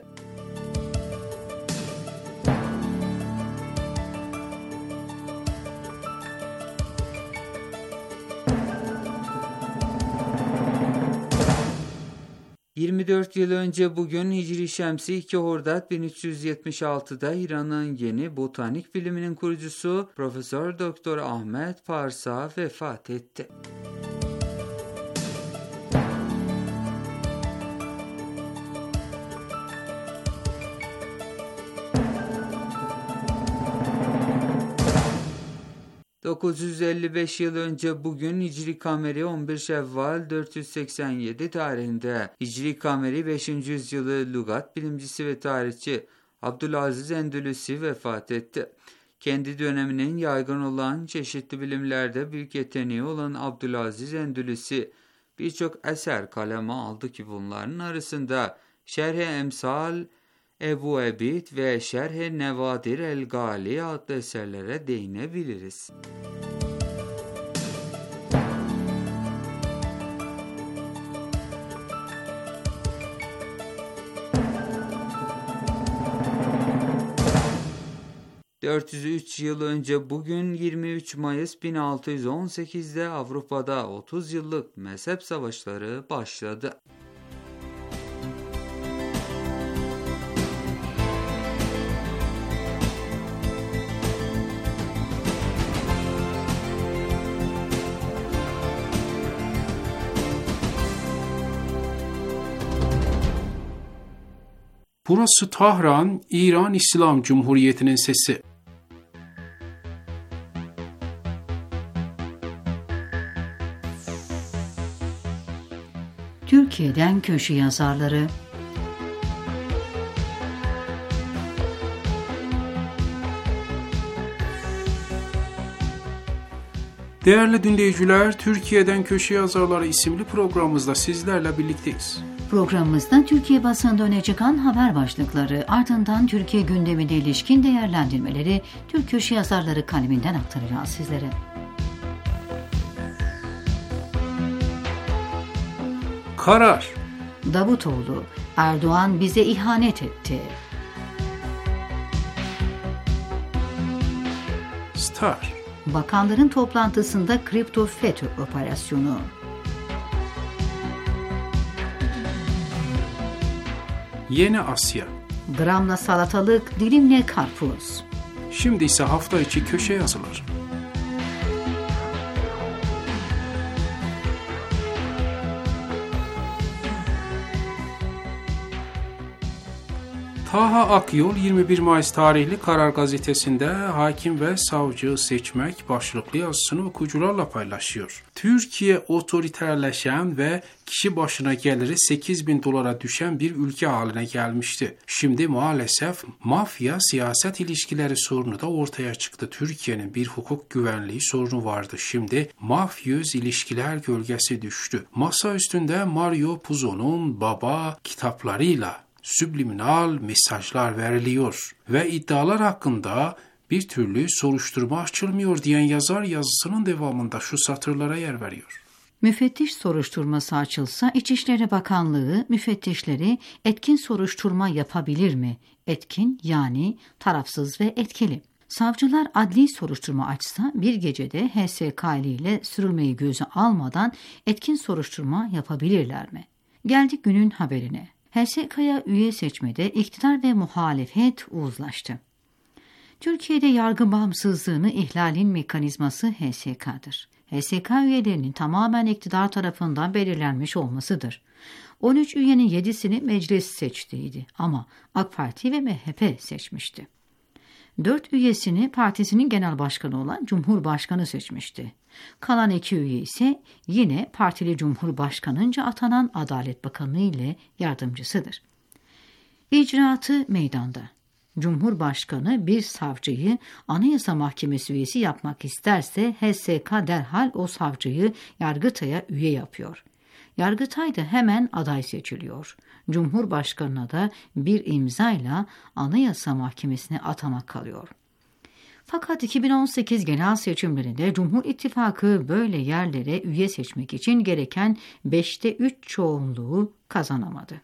...24 yıl önce bugün Hicri Şemsi 2 Hordad 1376'da İran'ın yeni botanik biliminin kurucusu Profesör Doktor Ahmet Parsa vefat etti. ...955 yıl önce bugün Hicri Kameri 11 Şevval 487 tarihinde Hicri Kameri 5. yüzyılı lügat bilimcisi ve tarihçi Abdülaziz Endülüsi vefat etti. Kendi döneminin yaygın olan çeşitli bilimlerde büyük yeteneği olan Abdülaziz Endülüsi birçok eser kaleme aldı ki bunların arasında Şerh-i Emsal, Ebu Ebid ve Şerh-i Nevadir el-Gali adlı eserlere değinebiliriz. ...403 yıl önce bugün 23 Mayıs 1618'de Avrupa'da 30 yıllık mezhep savaşları başladı. Burası Tahran, İran İslam Cumhuriyeti'nin sesi. Türkiye'den köşe yazarları. Değerli dinleyiciler, Türkiye'den Köşe Yazarları isimli programımızda sizlerle birlikteyiz. Programımızda Türkiye basınında öne çıkan haber başlıkları, ardından Türkiye gündemine ilişkin değerlendirmeleri Türk köşe yazarları kaleminden aktaracağız sizlere. Karar. Davutoğlu, Erdoğan bize ihanet etti. Star. Bakanların toplantısında kripto FETÖ operasyonu. Yeni Asya. Gramla salatalık, dilimle karpuz. Şimdi ise hafta içi köşe yazıları. Taha Akyol 21 Mayıs tarihli Karar Gazetesi'nde hakim ve savcı seçmek başlıklı yazısını okuyucularla paylaşıyor. Türkiye otoriterleşen ve kişi başına geliri 8.000 dolara düşen bir ülke haline gelmişti. Şimdi maalesef mafya-siyaset ilişkileri sorunu da ortaya çıktı. Türkiye'nin bir hukuk güvenliği sorunu vardı. Şimdi mafyöz ilişkiler gölgesi düştü. Masa üstünde Mario Puzo'nun Baba kitaplarıyla subliminal mesajlar veriliyor ve iddialar hakkında bir türlü soruşturma açılmıyor diyen yazar yazısının devamında şu satırlara yer veriyor. Müfettiş soruşturması açılsa İçişleri Bakanlığı müfettişleri etkin soruşturma yapabilir mi? Etkin yani tarafsız ve etkili. Savcılar adli soruşturma açsa bir gecede HSK ile sürülmeyi göze almadan etkin soruşturma yapabilirler mi? Geldik günün haberine. HSK'ya üye seçmede iktidar ve muhalefet uzlaştı. Türkiye'de yargı bağımsızlığını ihlalin mekanizması HSK'dır. HSK üyelerinin tamamen iktidar tarafından belirlenmiş olmasıdır. 13 üyenin 7'sini meclis seçtiydi ama AK Parti ve MHP seçmişti. 4 üyesini partisinin genel başkanı olan Cumhurbaşkanı seçmişti. Kalan 2 üye ise yine partili Cumhurbaşkanınca atanan Adalet Bakanı ile yardımcısıdır. İcraatı meydanda. Cumhurbaşkanı bir savcıyı Anayasa Mahkemesi üyesi yapmak isterse HSK derhal o savcıyı Yargıtay'a üye yapıyor. Yargıtay da hemen aday seçiliyor. Cumhurbaşkanına da bir imzayla Anayasa Mahkemesi'ne atamak kalıyor. Fakat 2018 genel seçimlerinde Cumhur İttifakı böyle yerlere üye seçmek için gereken 5'te 3 çoğunluğu kazanamadı.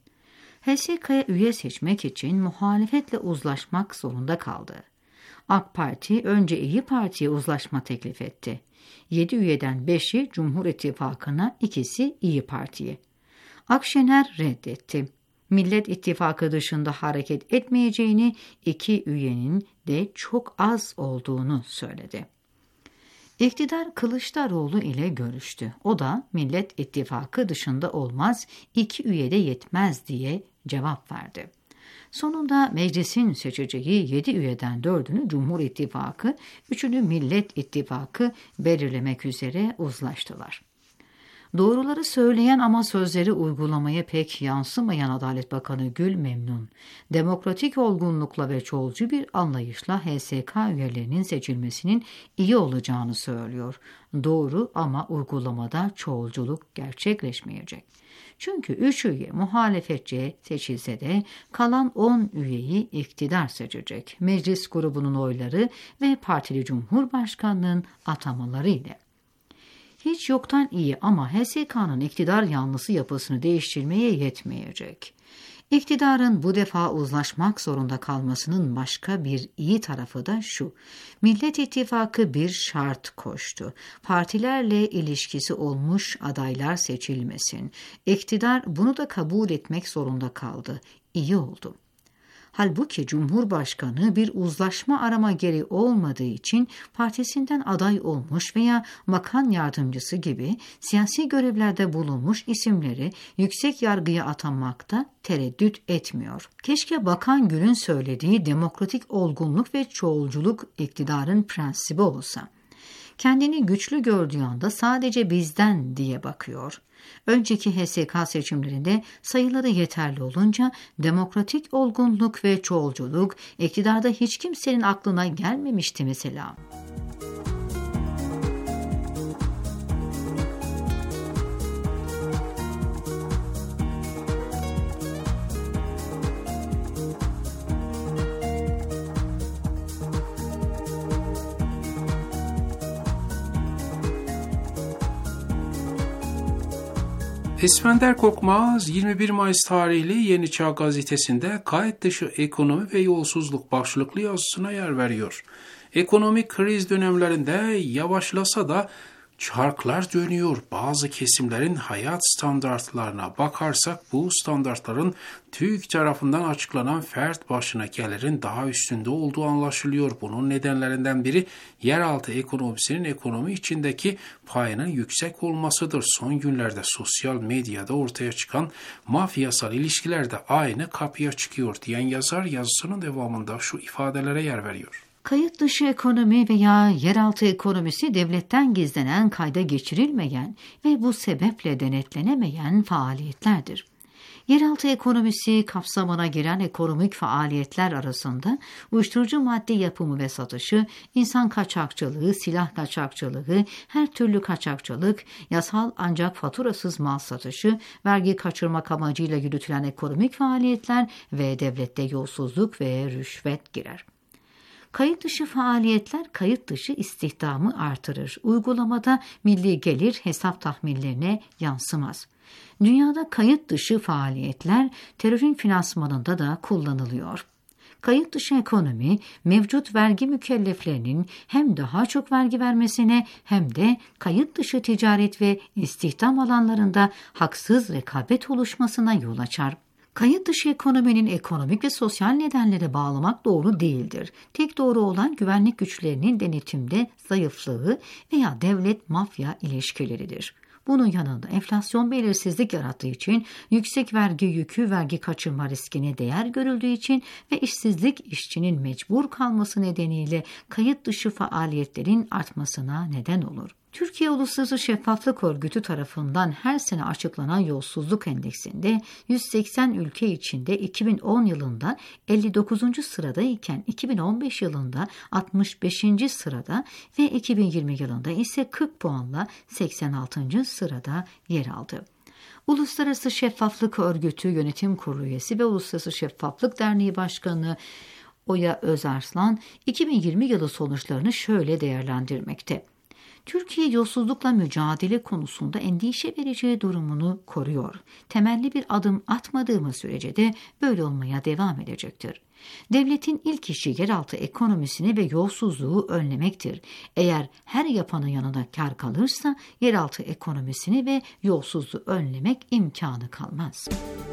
HSK'ya üye seçmek için muhalefetle uzlaşmak zorunda kaldı. AK Parti önce İYİ Parti'ye uzlaşma teklif etti. 7 üyeden 5'i Cumhur İttifakı'na, 2'si İYİ Parti'ye. Akşener reddetti. Millet İttifakı dışında hareket etmeyeceğini, 2 üyenin de çok az olduğunu söyledi. İktidar Kılıçdaroğlu ile görüştü. O da Millet İttifakı dışında olmaz, 2 üye de yetmez diye cevap verdi. Sonunda meclisin seçeceği 7 üyeden 4'ünü Cumhur İttifakı, 3'ünü Millet İttifakı belirlemek üzere uzlaştılar. Doğruları söyleyen ama sözleri uygulamaya pek yansımayan Adalet Bakanı Gül Memnun, demokratik olgunlukla ve çoğulcu bir anlayışla HSK üyelerinin seçilmesinin iyi olacağını söylüyor. Doğru ama uygulamada çoğulculuk gerçekleşmeyecek. Çünkü 3 üye muhalefetçi seçilse de kalan 10 üyeyi iktidar seçecek. Meclis grubunun oyları ve partili Cumhurbaşkanlığının atamaları ile. Hiç yoktan iyi ama HSK'nın iktidar yanlısı yapısını değiştirmeye yetmeyecek. İktidarın bu defa uzlaşmak zorunda kalmasının başka bir iyi tarafı da şu: Millet İttifakı bir şart koştu. Partilerle ilişkisi olmuş adaylar seçilmesin. İktidar bunu da kabul etmek zorunda kaldı. İyi oldu. Halbuki Cumhurbaşkanı bir uzlaşma arama gereği olmadığı için partisinden aday olmuş veya bakan yardımcısı gibi siyasi görevlerde bulunmuş isimleri yüksek yargıya atanmakta tereddüt etmiyor. Keşke Bakan Gül'ün söylediği demokratik olgunluk ve çoğulculuk iktidarın prensibi olsa. Kendini güçlü gördüğü anda sadece bizden diye bakıyor. Önceki HSK seçimlerinde sayıları yeterli olunca demokratik olgunluk ve çoğulculuk iktidarda hiç kimsenin aklına gelmemişti mesela. İskender Korkmaz 21 Mayıs tarihli Yeni Çağ Gazetesi'nde kayıt dışı ekonomi ve yolsuzluk başlıklı yazısına yer veriyor. Ekonomik kriz dönemlerinde yavaşlasa da Çarklar dönüyor. Bazı kesimlerin hayat standartlarına bakarsak bu standartların TÜİK tarafından açıklanan fert başına gelirin daha üstünde olduğu anlaşılıyor. Bunun nedenlerinden biri yeraltı ekonomisinin ekonomi içindeki payının yüksek olmasıdır. Son günlerde sosyal medyada ortaya çıkan mafyasal ilişkiler de aynı kapıya çıkıyor diyen yazar yazısının devamında şu ifadelere yer veriyor. Kayıt dışı ekonomi veya yeraltı ekonomisi devletten gizlenen, kayda geçirilmeyen ve bu sebeple denetlenemeyen faaliyetlerdir. Yeraltı ekonomisi kapsamına giren ekonomik faaliyetler arasında uyuşturucu madde yapımı ve satışı, insan kaçakçılığı, silah kaçakçılığı, her türlü kaçakçılık, yasal ancak faturasız mal satışı, vergi kaçırmak amacıyla yürütülen ekonomik faaliyetler ve devlette yolsuzluk ve rüşvet girer. Kayıt dışı faaliyetler kayıt dışı istihdamı artırır. Uygulamada milli gelir hesap tahminlerine yansımaz. Dünyada kayıt dışı faaliyetler terörün finansmanında da kullanılıyor. Kayıt dışı ekonomi, mevcut vergi mükelleflerinin hem daha çok vergi vermesine hem de kayıt dışı ticaret ve istihdam alanlarında haksız rekabet oluşmasına yol açar. Kayıt dışı ekonominin ekonomik ve sosyal nedenlere bağlamak doğru değildir. Tek doğru olan güvenlik güçlerinin denetimde zayıflığı veya devlet-mafya ilişkileridir. Bunun yanında enflasyon belirsizlik yarattığı için, yüksek vergi yükü vergi kaçırma riskine değer görüldüğü için ve işsizlik işçinin mecbur kalması nedeniyle kayıt dışı faaliyetlerin artmasına neden olur. Türkiye Uluslararası Şeffaflık Örgütü tarafından her sene açıklanan yolsuzluk endeksinde 180 ülke içinde 2010 yılında 59. sırada iken 2015 yılında 65. sırada ve 2020 yılında ise 40 puanla 86. sırada yer aldı. Uluslararası Şeffaflık Örgütü Yönetim Kurulu üyesi ve Uluslararası Şeffaflık Derneği Başkanı Oya Özarslan 2020 yılı sonuçlarını şöyle değerlendirmekte. Türkiye yolsuzlukla mücadele konusunda endişe vereceği durumunu koruyor. Temelli bir adım atmadığımız sürece de böyle olmaya devam edecektir. Devletin ilk işi yeraltı ekonomisini ve yolsuzluğu önlemektir. Eğer her yapanın yanına kar kalırsa yeraltı ekonomisini ve yolsuzluğu önlemek imkanı kalmaz.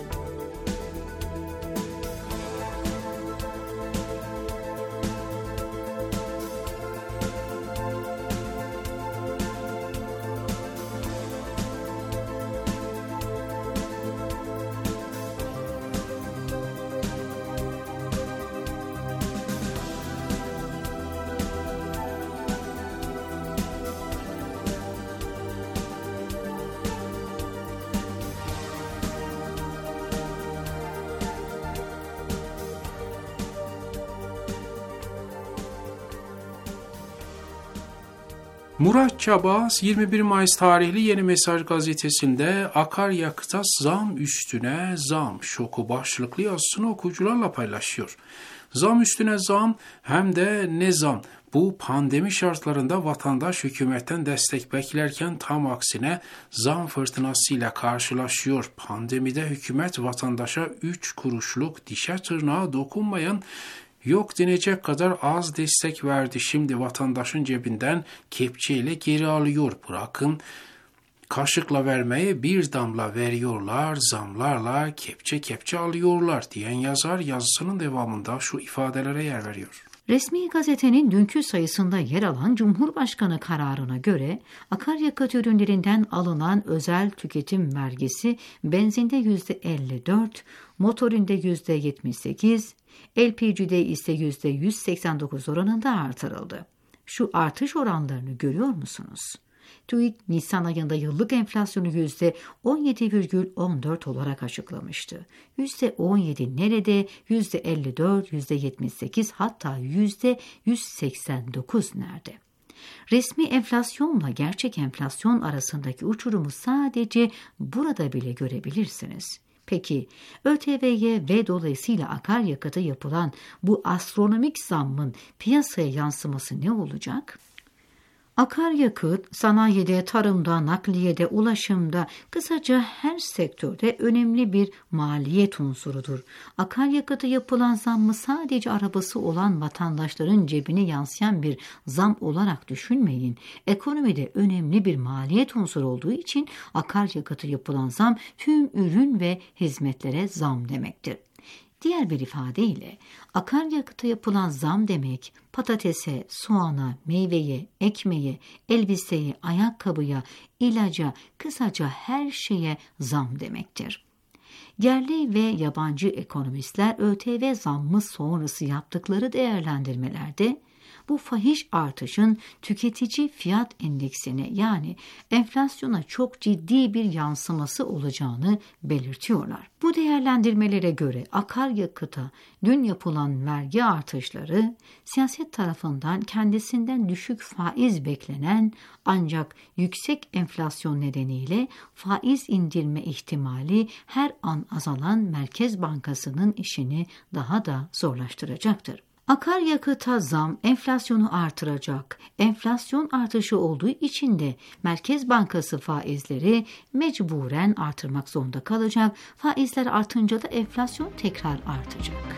Murat Çabaz 21 Mayıs tarihli Yeni Mesaj gazetesinde akaryakıta zam üstüne zam şoku başlıklı yazısını okuyucularla paylaşıyor. Zam üstüne zam hem de ne zam? Bu pandemi şartlarında vatandaş hükümetten destek beklerken tam aksine zam fırtınasıyla karşılaşıyor. Pandemide hükümet vatandaşa 3 kuruşluk dişe tırnağa dokunmayan yok denecek kadar az destek verdi. Şimdi vatandaşın cebinden kepçeyle geri alıyor. Bırakın kaşıkla vermeye bir damla veriyorlar, zamlarla kepçe alıyorlar diyen yazar yazısının devamında şu ifadelere yer veriyor. Resmi gazetenin dünkü sayısında yer alan Cumhurbaşkanı kararına göre akaryakıt ürünlerinden alınan özel tüketim vergisi benzinde %54, motorinde %78, LPG'de ise %189 oranında artırıldı. Şu artış oranlarını görüyor musunuz? TÜİK Nisan ayında yıllık enflasyonu %17,14 olarak açıklamıştı. %17 nerede? %54, %78 hatta %189 nerede? Resmi enflasyonla gerçek enflasyon arasındaki uçurumu sadece burada bile görebilirsiniz. Peki ÖTV'ye ve dolayısıyla akaryakıta yapılan bu astronomik zammın piyasaya yansıması ne olacak? Akaryakıt, sanayide, tarımda, nakliyede, ulaşımda, kısaca her sektörde önemli bir maliyet unsurudur. Akaryakıta yapılan zammı sadece arabası olan vatandaşların cebine yansıyan bir zam olarak düşünmeyin. Ekonomide önemli bir maliyet unsuru olduğu için akaryakıta yapılan zam tüm ürün ve hizmetlere zam demektir. Diğer bir ifadeyle akaryakıta yapılan zam demek patatese, soğana, meyveye, ekmeğe, elbiseye, ayakkabıya, ilaca, kısaca her şeye zam demektir. Yerli ve yabancı ekonomistler ÖTV zammı sonrası yaptıkları değerlendirmelerde bu fahiş artışın tüketici fiyat endeksine yani enflasyona çok ciddi bir yansıması olacağını belirtiyorlar. Bu değerlendirmelere göre akaryakıta dün yapılan vergi artışları siyaset tarafından kendisinden düşük faiz beklenen ancak yüksek enflasyon nedeniyle faiz indirme ihtimali her an azalan Merkez Bankası'nın işini daha da zorlaştıracaktır. Akaryakıta zam enflasyonu artıracak. Enflasyon artışı olduğu için de Merkez Bankası faizleri mecburen artırmak zorunda kalacak. Faizler artınca da enflasyon tekrar artacak.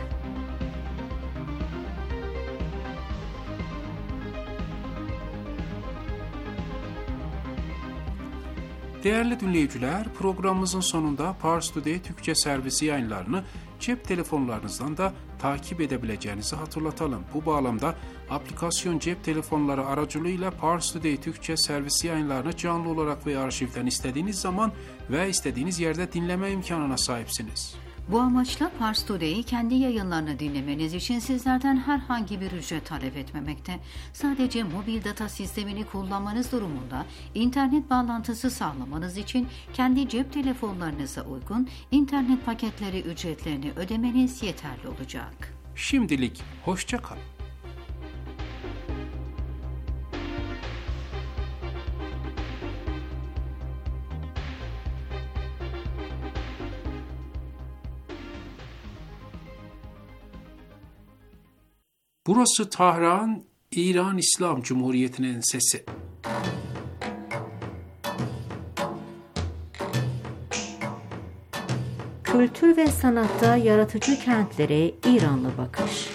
Değerli dinleyiciler, programımızın sonunda Pars Today Türkçe servisi yayınlarını cep telefonlarınızdan da takip edebileceğinizi hatırlatalım. Bu bağlamda aplikasyon cep telefonları aracılığıyla Pars Today Türkçe servisi yayınlarını canlı olarak ve arşivden istediğiniz zaman ve istediğiniz yerde dinleme imkanına sahipsiniz. Bu amaçla Pars Today'i kendi yayınlarını dinlemeniz için sizlerden herhangi bir ücret talep etmemekte. Sadece mobil data sistemini kullanmanız durumunda internet bağlantısı sağlamanız için kendi cep telefonlarınıza uygun internet paketleri ücretlerini ödemeniz yeterli olacak. Şimdilik hoşça kalın. Burası Tahran, İran İslam Cumhuriyeti'nin sesi. Kültür ve sanatta yaratıcı kentlere İranlı bakış.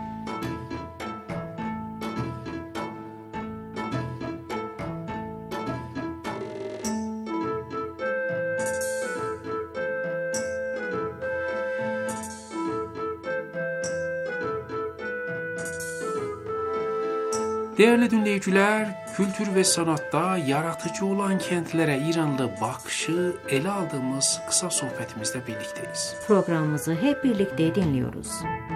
Değerli dinleyiciler, kültür ve sanatta yaratıcı olan kentlere İranlı bakışı ele aldığımız kısa sohbetimizde birlikteyiz. Programımızı hep birlikte dinliyoruz.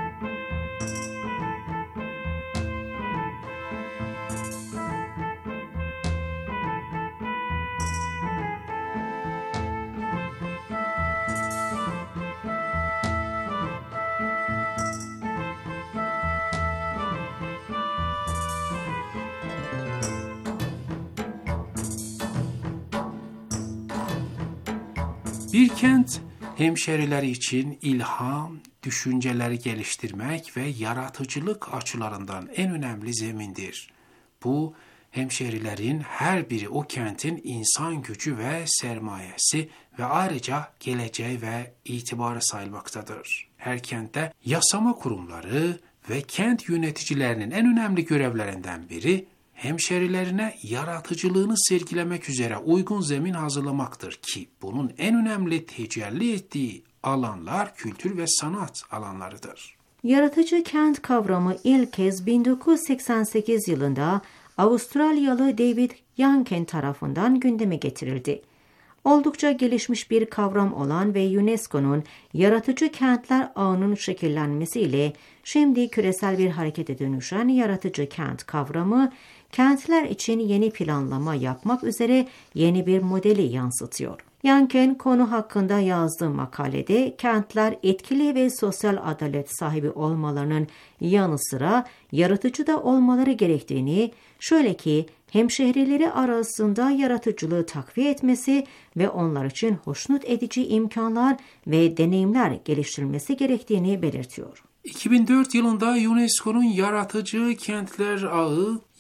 Bir kent, hemşerileri için ilham, düşünceleri geliştirmek ve yaratıcılık açılarından en önemli zemindir. Bu, hemşerilerin her biri o kentin insan gücü ve sermayesi ve ayrıca geleceği ve itibarı sayılmaktadır. Her kentte yasama kurumları ve kent yöneticilerinin en önemli görevlerinden biri, hemşerilerine yaratıcılığını sergilemek üzere uygun zemin hazırlamaktır ki bunun en önemli tecelli ettiği alanlar kültür ve sanat alanlarıdır. Yaratıcı kent kavramı ilk kez 1988 yılında Avustralyalı David Youngkin tarafından gündeme getirildi. Oldukça gelişmiş bir kavram olan ve UNESCO'nun yaratıcı kentler ağının şekillenmesiyle şimdi küresel bir harekete dönüşen yaratıcı kent kavramı, kentler için yeni planlama yapmak üzere yeni bir modeli yansıtıyor. Youngkin konu hakkında yazdığı makalede kentler etkili ve sosyal adalet sahibi olmalarının yanı sıra yaratıcı da olmaları gerektiğini, şöyle ki hemşehrileri arasında yaratıcılığı takviye etmesi ve onlar için hoşnut edici imkanlar ve deneyimler geliştirilmesi gerektiğini belirtiyor. 2004 yılında UNESCO'nun Yaratıcı Kentler Ağı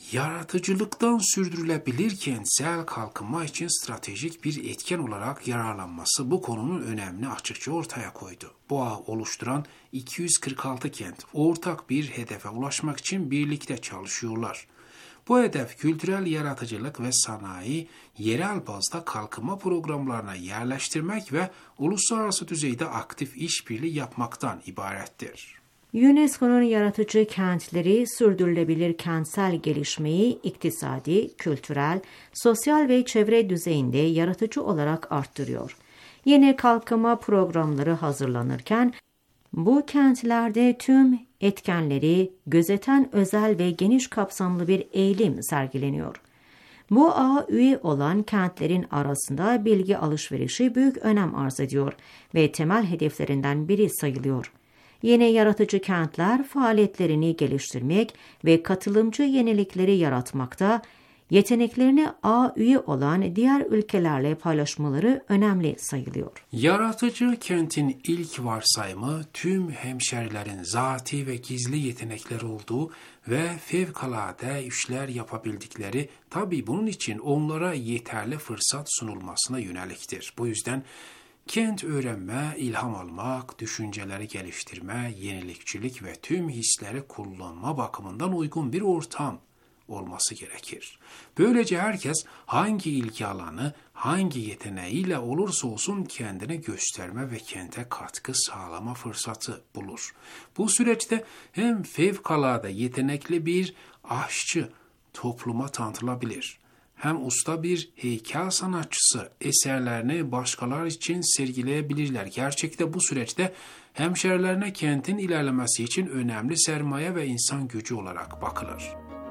yaratıcılıktan sürdürülebilir kentsel kalkınma için stratejik bir etken olarak yararlanması bu konunun önemini açıkça ortaya koydu. Bu ağı oluşturan 246 kent ortak bir hedefe ulaşmak için birlikte çalışıyorlar. Bu hedef kültürel yaratıcılık ve sanayi yerel bazda kalkınma programlarına yerleştirmek ve uluslararası düzeyde aktif işbirliği yapmaktan ibarettir. UNESCO'nun yaratıcı kentleri sürdürülebilir kentsel gelişmeyi iktisadi, kültürel, sosyal ve çevre düzeyinde yaratıcı olarak arttırıyor. Yeni kalkınma programları hazırlanırken bu kentlerde tüm etkenleri gözeten özel ve geniş kapsamlı bir eğilim sergileniyor. Bu ağa üye olan kentlerin arasında bilgi alışverişi büyük önem arz ediyor ve temel hedeflerinden biri sayılıyor. Yeni yaratıcı kentler faaliyetlerini geliştirmek ve katılımcı yenilikleri yaratmakta, yeteneklerini ağa üye olan diğer ülkelerle paylaşmaları önemli sayılıyor. Yaratıcı kentin ilk varsayımı tüm hemşerilerin zati ve gizli yetenekleri olduğu ve fevkalade işler yapabildikleri, tabii bunun için onlara yeterli fırsat sunulmasına yöneliktir. Bu yüzden kent öğrenme, ilham almak, düşünceleri geliştirme, yenilikçilik ve tüm hisleri kullanma bakımından uygun bir ortam olması gerekir. Böylece herkes hangi ilgi alanı, hangi yeteneğiyle olursa olsun kendini gösterme ve kente katkı sağlama fırsatı bulur. Bu süreçte hem fevkalade yetenekli bir aşçı topluma tanıtılabilir, hem usta bir heykel sanatçısı eserlerini başkalar için sergileyebilirler. Gerçekte bu süreçte hemşerilerine kentin ilerlemesi için önemli sermaye ve insan gücü olarak bakılır.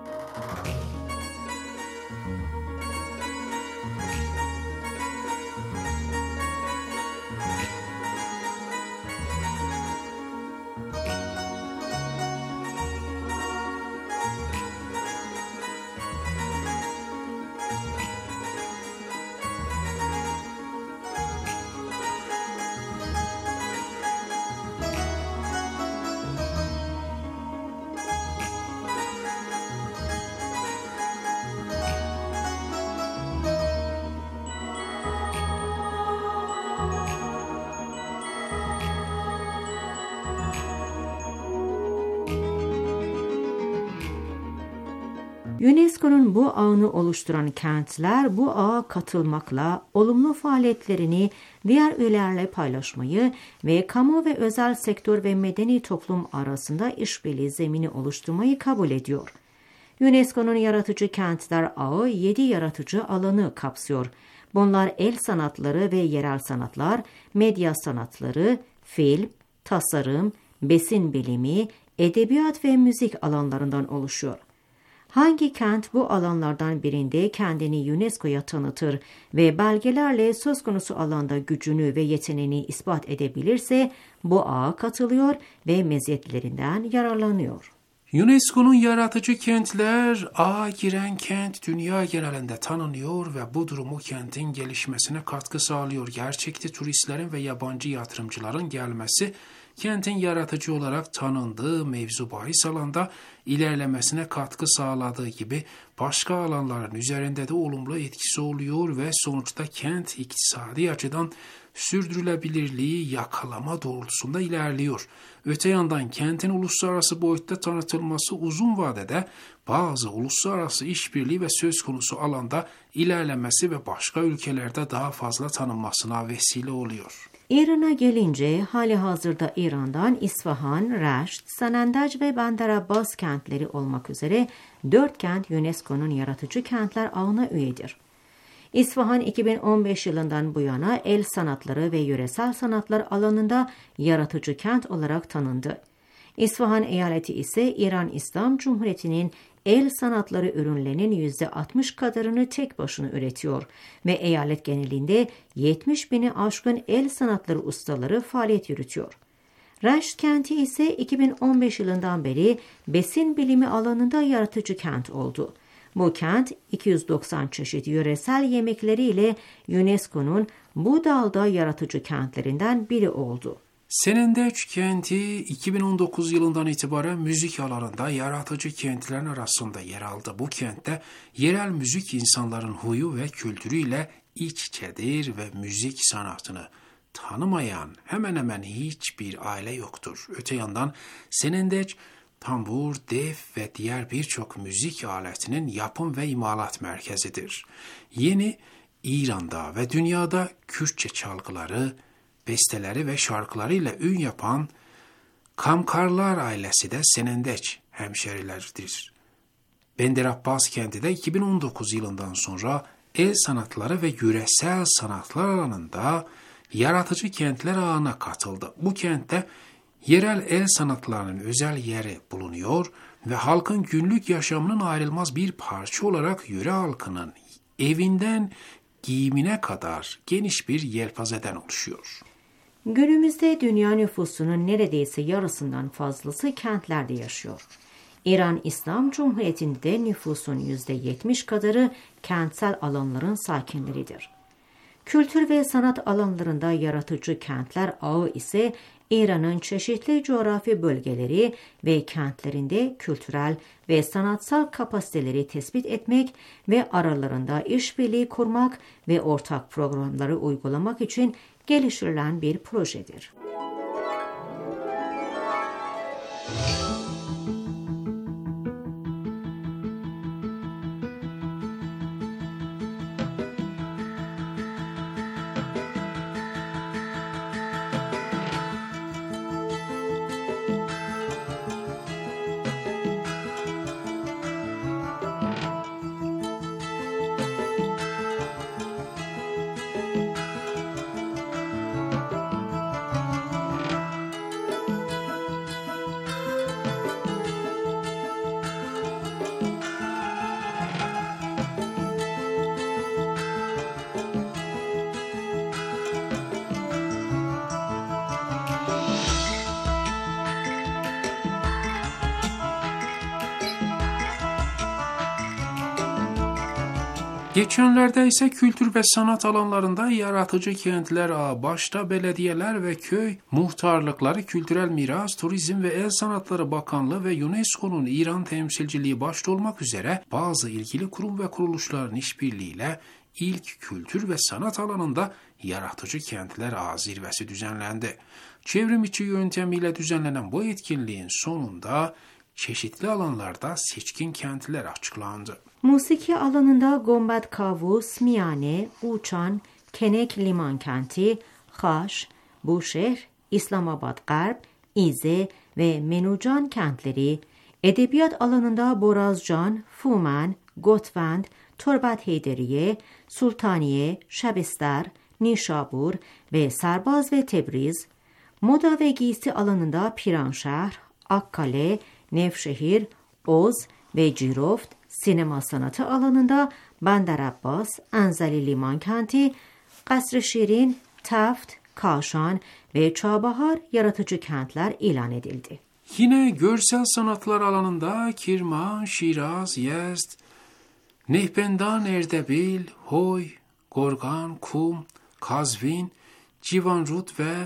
UNESCO'nun bu ağını oluşturan kentler bu ağa katılmakla olumlu faaliyetlerini diğer üyelerle paylaşmayı ve kamu ve özel sektör ve medeni toplum arasında işbirliği zemini oluşturmayı kabul ediyor. UNESCO'nun yaratıcı kentler ağı 7 yaratıcı alanı kapsıyor. Bunlar el sanatları ve yerel sanatlar, medya sanatları, film, tasarım, besin bilimi, edebiyat ve müzik alanlarından oluşuyor. Hangi kent bu alanlardan birinde kendini UNESCO'ya tanıtır ve belgelerle söz konusu alanda gücünü ve yeteneğini ispat edebilirse bu ağa katılıyor ve meziyetlerinden yararlanıyor. UNESCO'nun yaratıcı kentler ağa giren kent dünya genelinde tanınıyor ve bu durumu kentin gelişmesine katkı sağlıyor. Gerçekte turistlerin ve yabancı yatırımcıların gelmesi kentin yaratıcı olarak tanındığı mevzu bahis alanda ilerlemesine katkı sağladığı gibi başka alanların üzerinde de olumlu etkisi oluyor ve sonuçta kent iktisadi açıdan sürdürülebilirliği yakalama doğrultusunda ilerliyor. Öte yandan kentin uluslararası boyutta tanıtılması uzun vadede bazı uluslararası işbirliği ve söz konusu alanda ilerlemesi ve başka ülkelerde daha fazla tanınmasına vesile oluyor. İran'a gelince hali hazırda İran'dan İsfahan, Reşt, Sanandaj ve Bandar Abbas kentleri olmak üzere 4 kent UNESCO'nun yaratıcı kentler ağına üyedir. İsfahan 2015 yılından bu yana el sanatları ve yöresel sanatlar alanında yaratıcı kent olarak tanındı. İsfahan eyaleti ise İran İslam Cumhuriyeti'nin el sanatları ürünlerinin %60 kadarını tek başına üretiyor ve eyalet genelinde 70 bini aşkın el sanatları ustaları faaliyet yürütüyor. Reşt kenti ise 2015 yılından beri besin bilimi alanında yaratıcı kent oldu. Bu kent 290 çeşit yöresel yemekleriyle UNESCO'nun bu dalda yaratıcı kentlerinden biri oldu. Senendeç kenti 2019 yılından itibaren müzik alanında yaratıcı kentlerin arasında yer aldı. Bu kentte yerel müzik insanların huyu ve kültürüyle iç içedir ve müzik sanatını tanımayan hemen hemen hiçbir aile yoktur. Öte yandan Senendeç, tambur, def ve diğer birçok müzik aletinin yapım ve imalat merkezidir. Yeni İran'da ve dünyada Kürtçe çalgıları, besteleri ve şarkılarıyla ün yapan Kamkarlar ailesi de Senendeç hemşerileridir. Bender Abbas kenti de 2019 yılından sonra el sanatları ve yüresel sanatlar alanında yaratıcı kentler ağına katıldı. Bu kentte yerel el sanatlarının özel yeri bulunuyor ve halkın günlük yaşamının ayrılmaz bir parça olarak yöre halkının evinden giyimine kadar geniş bir yelpazeden oluşuyor. Günümüzde dünya nüfusunun neredeyse yarısından fazlası kentlerde yaşıyor. İran İslam Cumhuriyeti'nde de nüfusun %70 kadarı kentsel alanların sakinleridir. Kültür ve sanat alanlarında yaratıcı kentler ağı ise İran'ın çeşitli coğrafi bölgeleri ve kentlerinde kültürel ve sanatsal kapasiteleri tespit etmek ve aralarında işbirliği kurmak ve ortak programları uygulamak için geliştirilen bir projedir. Geçenlerde ise kültür ve sanat alanlarında yaratıcı kentler ağı başta belediyeler ve köy muhtarlıkları, Kültürel Miras, Turizm ve El Sanatları Bakanlığı ve UNESCO'nun İran temsilciliği başta olmak üzere bazı ilgili kurum ve kuruluşların işbirliğiyle ilk kültür ve sanat alanında yaratıcı kentler ağı zirvesi düzenlendi. Çevrim içi yöntemiyle düzenlenen bu etkinliğin sonunda çeşitli alanlarda seçkin kentler açıklandı. Musiki alanında Gombad Kavus, Miyane, Uçan, Kenek Liman kenti, Haş, Buşehir, İslamabad Garb, İze ve Menucan kentleri, edebiyat alanında Borazcan, Fuman, Gotvand, Torbat Heyderiye, Sultaniye, Şabistar, Nişabur ve Sarbaz ve Tebriz, moda ve giysi alanında Piranşehir, Akkale, Nevşehir, Oz ve Ciroft, sinema sanatı alanında Bandar Abbas, Anzali Liman kenti, Kasr-ı Şirin, Taft, Kaşan ve Çabahar yaratıcı kentler ilan edildi. Yine görsel sanatlar alanında Kirman, Şiraz, Yezd, Nehbendan, Erdebil, Hoy, Gorgan, Kum, Kazvin, Civanrut ve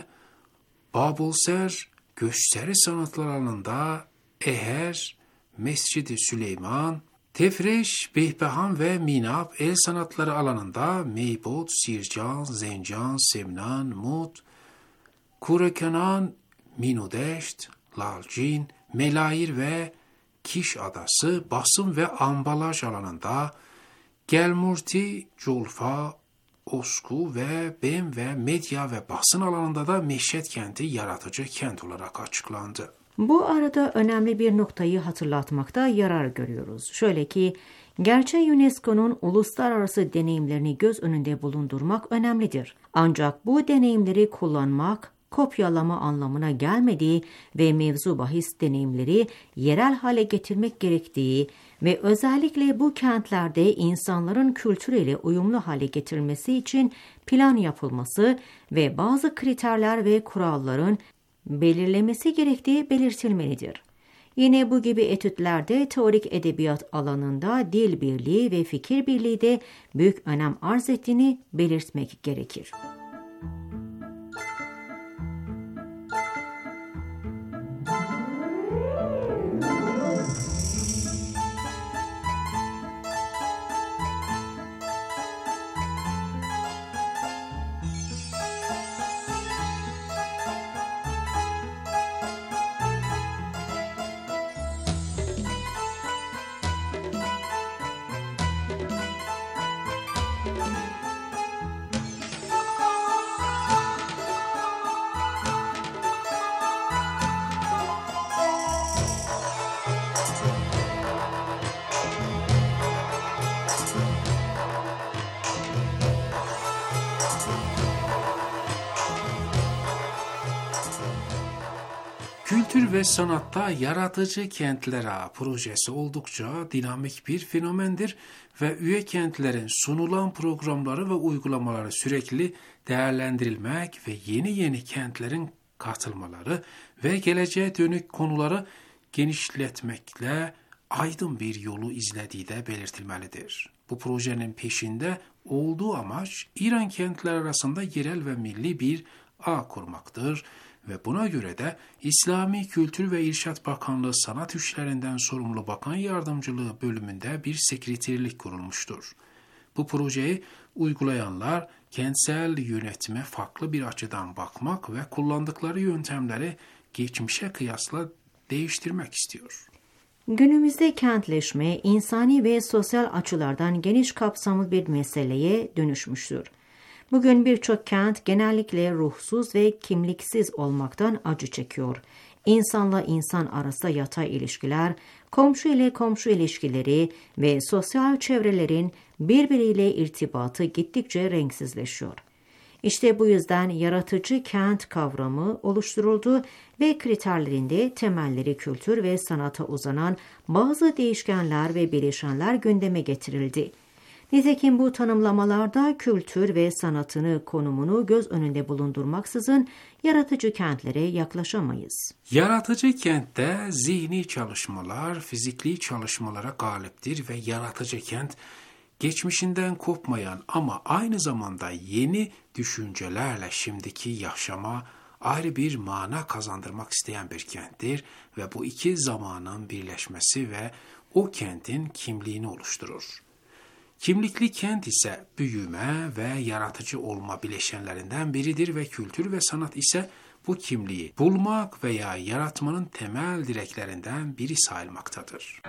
Babulser, gösteri sanatlar alanında Eher, Mescid-i Süleyman, Tefreş, Behbehan ve Minab, el sanatları alanında Meybod, Sircan, Zencan, Semnan, Mut, Kurekenan, Minudeşt, Lalcin, Melayir ve Kiş adası, basım ve ambalaj alanında Gelmurti, Culfa, Osku ve BEM ve medya ve basın alanında da Meşhed kenti yaratıcı kent olarak açıklandı. Bu arada önemli bir noktayı hatırlatmakta yarar görüyoruz. Şöyle ki, gerçi UNESCO'nun uluslararası deneyimlerini göz önünde bulundurmak önemlidir. Ancak bu deneyimleri kullanmak, kopyalama anlamına gelmediği ve mevzu bahis deneyimleri yerel hale getirmek gerektiği ve özellikle bu kentlerde insanların kültürüyle uyumlu hale getirilmesi için plan yapılması ve bazı kriterler ve kuralların belirlemesi gerektiği belirtilmelidir. Yine bu gibi etütlerde teorik edebiyat alanında dil birliği ve fikir birliği de büyük önem arz ettiğini belirtmek gerekir. Kültür ve sanatta yaratıcı kentler ağı projesi oldukça dinamik bir fenomendir ve üye kentlerin sunulan programları ve uygulamaları sürekli değerlendirilmek ve yeni kentlerin katılmaları ve geleceğe dönük konuları genişletmekle aydın bir yolu izlediği de belirtilmelidir. Bu projenin peşinde olduğu amaç İran kentler arasında yerel ve milli bir ağ kurmaktır ve buna göre de İslami Kültür ve İrşad Bakanlığı Sanat İşlerinden sorumlu Bakan Yardımcılığı bölümünde bir sekreterlik kurulmuştur. Bu projeyi uygulayanlar kentsel yönetime farklı bir açıdan bakmak ve kullandıkları yöntemleri geçmişe kıyasla değiştirmek istiyor. Günümüzde kentleşme insani ve sosyal açılardan geniş kapsamlı bir meseleye dönüşmüştür. Bugün birçok kent genellikle ruhsuz ve kimliksiz olmaktan acı çekiyor. İnsanla insan arasında yatay ilişkiler, komşu ile komşu ilişkileri ve sosyal çevrelerin birbiriyle irtibatı gittikçe renksizleşiyor. İşte bu yüzden yaratıcı kent kavramı oluşturuldu ve kriterlerinde temelleri kültür ve sanata uzanan bazı değişkenler ve bileşenler gündeme getirildi. Nitekim bu tanımlamalarda kültür ve sanatını konumunu göz önünde bulundurmaksızın yaratıcı kentlere yaklaşamayız. Yaratıcı kentte zihni çalışmalar fizikli çalışmalara galiptir ve yaratıcı kent geçmişinden kopmayan ama aynı zamanda yeni düşüncelerle şimdiki yaşama ayrı bir mana kazandırmak isteyen bir kenttir ve bu iki zamanın birleşmesi ve o kentin kimliğini oluşturur. Kimlikli kent ise büyüme ve yaratıcı olma bileşenlerinden biridir ve kültür ve sanat ise bu kimliği bulmak veya yaratmanın temel direklerinden biri sayılmaktadır.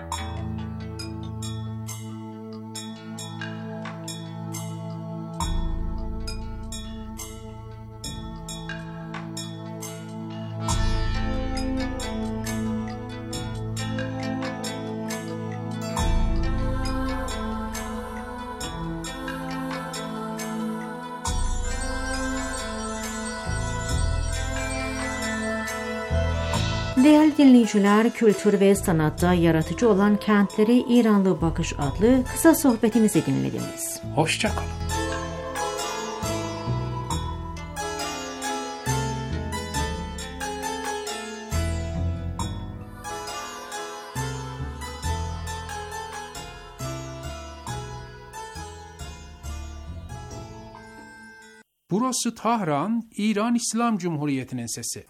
Değerli dinleyiciler, kültür ve sanatta yaratıcı olan kentleri İranlı Bakış adlı kısa sohbetimizi dinlediniz. Hoşça kalın. Burası Tahran, İran İslam Cumhuriyeti'nin sesi.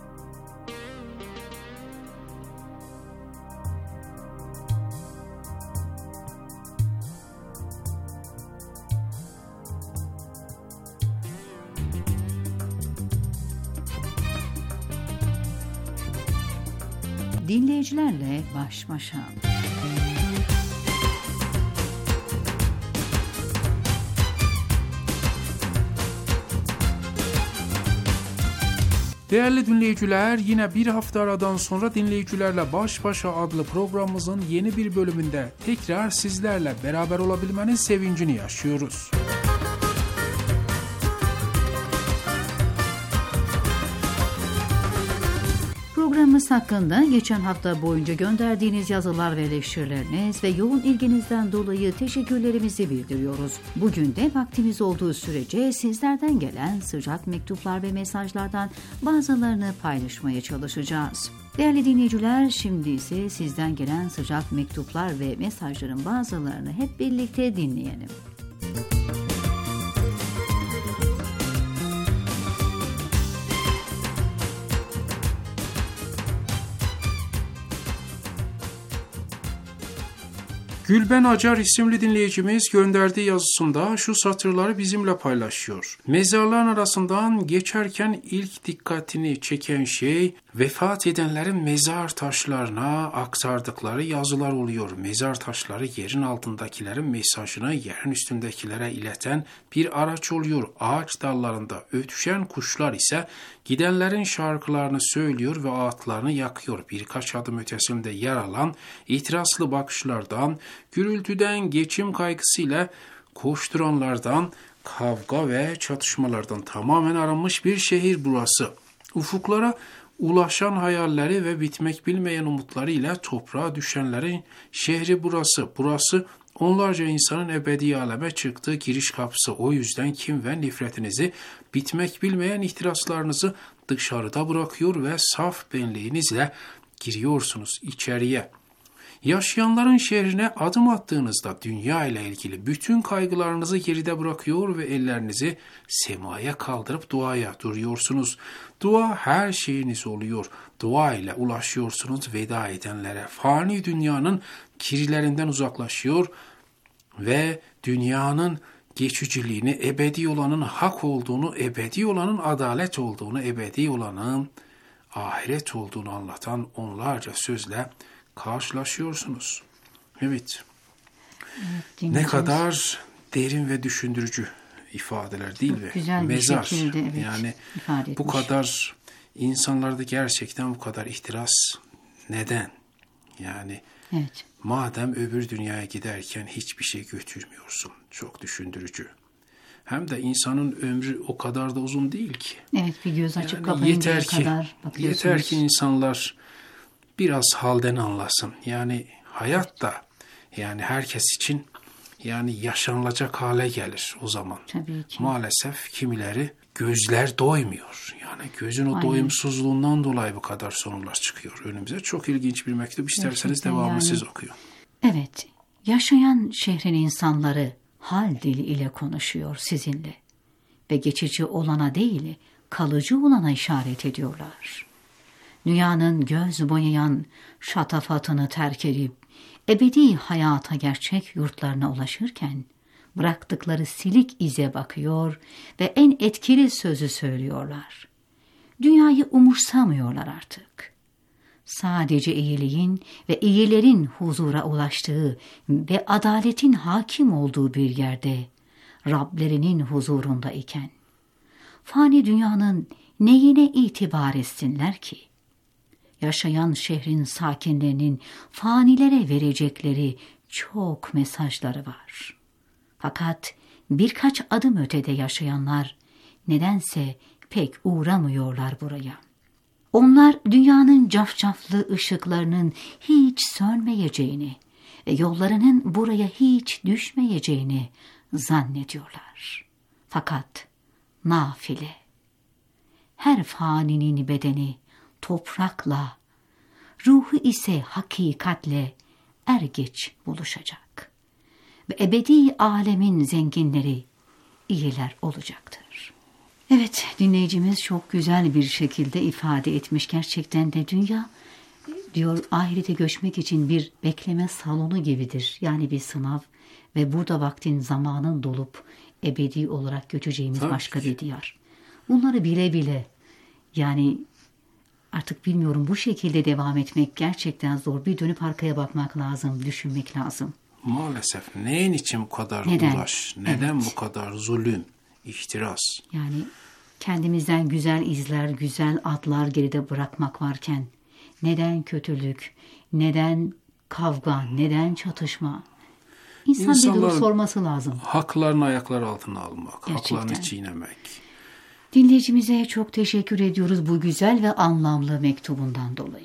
Dinleyicilerle baş başa. Değerli dinleyiciler, yine bir hafta aradan sonra Dinleyicilerle Baş Başa adlı programımızın yeni bir bölümünde tekrar sizlerle beraber olabilmenin sevincini yaşıyoruz. Programımız hakkında geçen hafta boyunca gönderdiğiniz yazılar ve eleştirileriniz ve yoğun ilginizden dolayı teşekkürlerimizi bildiriyoruz. Bugün de vaktimiz olduğu sürece sizlerden gelen sıcak mektuplar ve mesajlardan bazılarını paylaşmaya çalışacağız. Değerli dinleyiciler, şimdi ise sizden gelen sıcak mektuplar ve mesajların bazılarını hep birlikte dinleyelim. Gülben Acar isimli dinleyicimiz gönderdiği yazısında şu satırları bizimle paylaşıyor. Mezarların arasından geçerken ilk dikkatini çeken şey vefat edenlerin mezar taşlarına aktardıkları yazılar oluyor. Mezar taşları yerin altındakilerin mesajını yerin üstündekilere ileten bir araç oluyor. Ağaç dallarında ötüşen kuşlar ise gidenlerin şarkılarını söylüyor ve ağıtlarını yakıyor. Birkaç adım ötesinde yer alan itirazlı bakışlardan, gürültüden, geçim kaygısıyla koşturanlardan, kavga ve çatışmalardan tamamen arınmış bir şehir burası. Ufuklara Ulaşan hayalleri ve bitmek bilmeyen umutları ile toprağa düşenlerin şehri burası. Burası onlarca insanın ebedi aleme çıktığı giriş kapısı. O yüzden kin ve nefretinizi, bitmek bilmeyen ihtiraslarınızı dışarıda bırakıyor ve saf benliğinizle giriyorsunuz içeriye. Yaşayanların şehrine adım attığınızda dünya ile ilgili bütün kaygılarınızı geride bırakıyor ve ellerinizi semaya kaldırıp duaya duruyorsunuz. Dua her şeyiniz oluyor. Dua ile ulaşıyorsunuz veda edenlere. Fani dünyanın kirlerinden uzaklaşıyor ve dünyanın geçiciliğini, ebedi olanın hak olduğunu, ebedi olanın adalet olduğunu, ebedi olanın ahiret olduğunu anlatan onlarca sözle karşılaşıyorsunuz. Evet. Ne kadar derin ve düşündürücü ifadeler değil mi? Güzel Mezar. Bir şekilde, evet, yani ifade etmiş. Bu kadar insanlarda gerçekten bu kadar ihtiras neden? Yani evet. Madem öbür dünyaya giderken hiçbir şey götürmüyorsun. Çok düşündürücü. Hem de insanın ömrü o kadar da uzun değil ki. Evet, bir göz açıp kapayıncaya kadar bakıyorsunuz. Yeter ki insanlar biraz halden anlasın. Yani hayat da yani herkes için yani yaşanılacak hale gelir o zaman. Tabii ki. Maalesef kimileri gözler doymuyor. Yani gözün o Aynen. doyumsuzluğundan dolayı bu kadar sonuçlar çıkıyor önümüze. Çok ilginç bir mektup. İsterseniz gerçekten devamını yani. siz okuyun. Evet, yaşayan şehrin insanları hal dili ile konuşuyor sizinle ve geçici olana değil, kalıcı olana işaret ediyorlar. Dünyanın göz boyayan şatafatını terk edip ebedi hayata, gerçek yurtlarına ulaşırken bıraktıkları silik ize bakıyor ve en etkili sözü söylüyorlar. Dünyayı umursamıyorlar artık. Sadece iyiliğin ve iyilerin huzura ulaştığı ve adaletin hakim olduğu bir yerde, Rablerinin huzurunda iken, fani dünyanın neyine itibar etsinler ki? Yaşayan şehrin sakinlerinin fanilere verecekleri çok mesajları var. Fakat birkaç adım ötede yaşayanlar nedense pek uğramıyorlar buraya. Onlar dünyanın cafcaflı ışıklarının hiç sönmeyeceğini ve yollarının buraya hiç düşmeyeceğini zannediyorlar. Fakat nafile. Her faninin bedeni toprakla, ruhu ise hakikatle er geç buluşacak. Ve ebedi alemin zenginleri iyiler olacaktır. Evet, dinleyicimiz çok güzel bir şekilde ifade etmiş. Gerçekten de dünya diyor ahirete göçmek için bir bekleme salonu gibidir. Yani bir sınav ve burada vaktin, zamanın dolup ebedi olarak göçeceğimiz başka bir diyar. Bunları bile bile yani artık bilmiyorum, bu şekilde devam etmek gerçekten zor. Bir dönüp arkaya bakmak lazım, düşünmek lazım. Maalesef neyin için bu kadar uğraş? Neden bu kadar zulüm, ihtiras? Yani kendimizden güzel izler, güzel adlar geride bırakmak varken neden kötülük, neden kavga, neden çatışma? İnsan bir durup sorması lazım. Haklarını ayaklar altına almak, gerçekten. Haklarını çiğnemek. Dinleyicimize çok teşekkür ediyoruz bu güzel ve anlamlı mektubundan dolayı.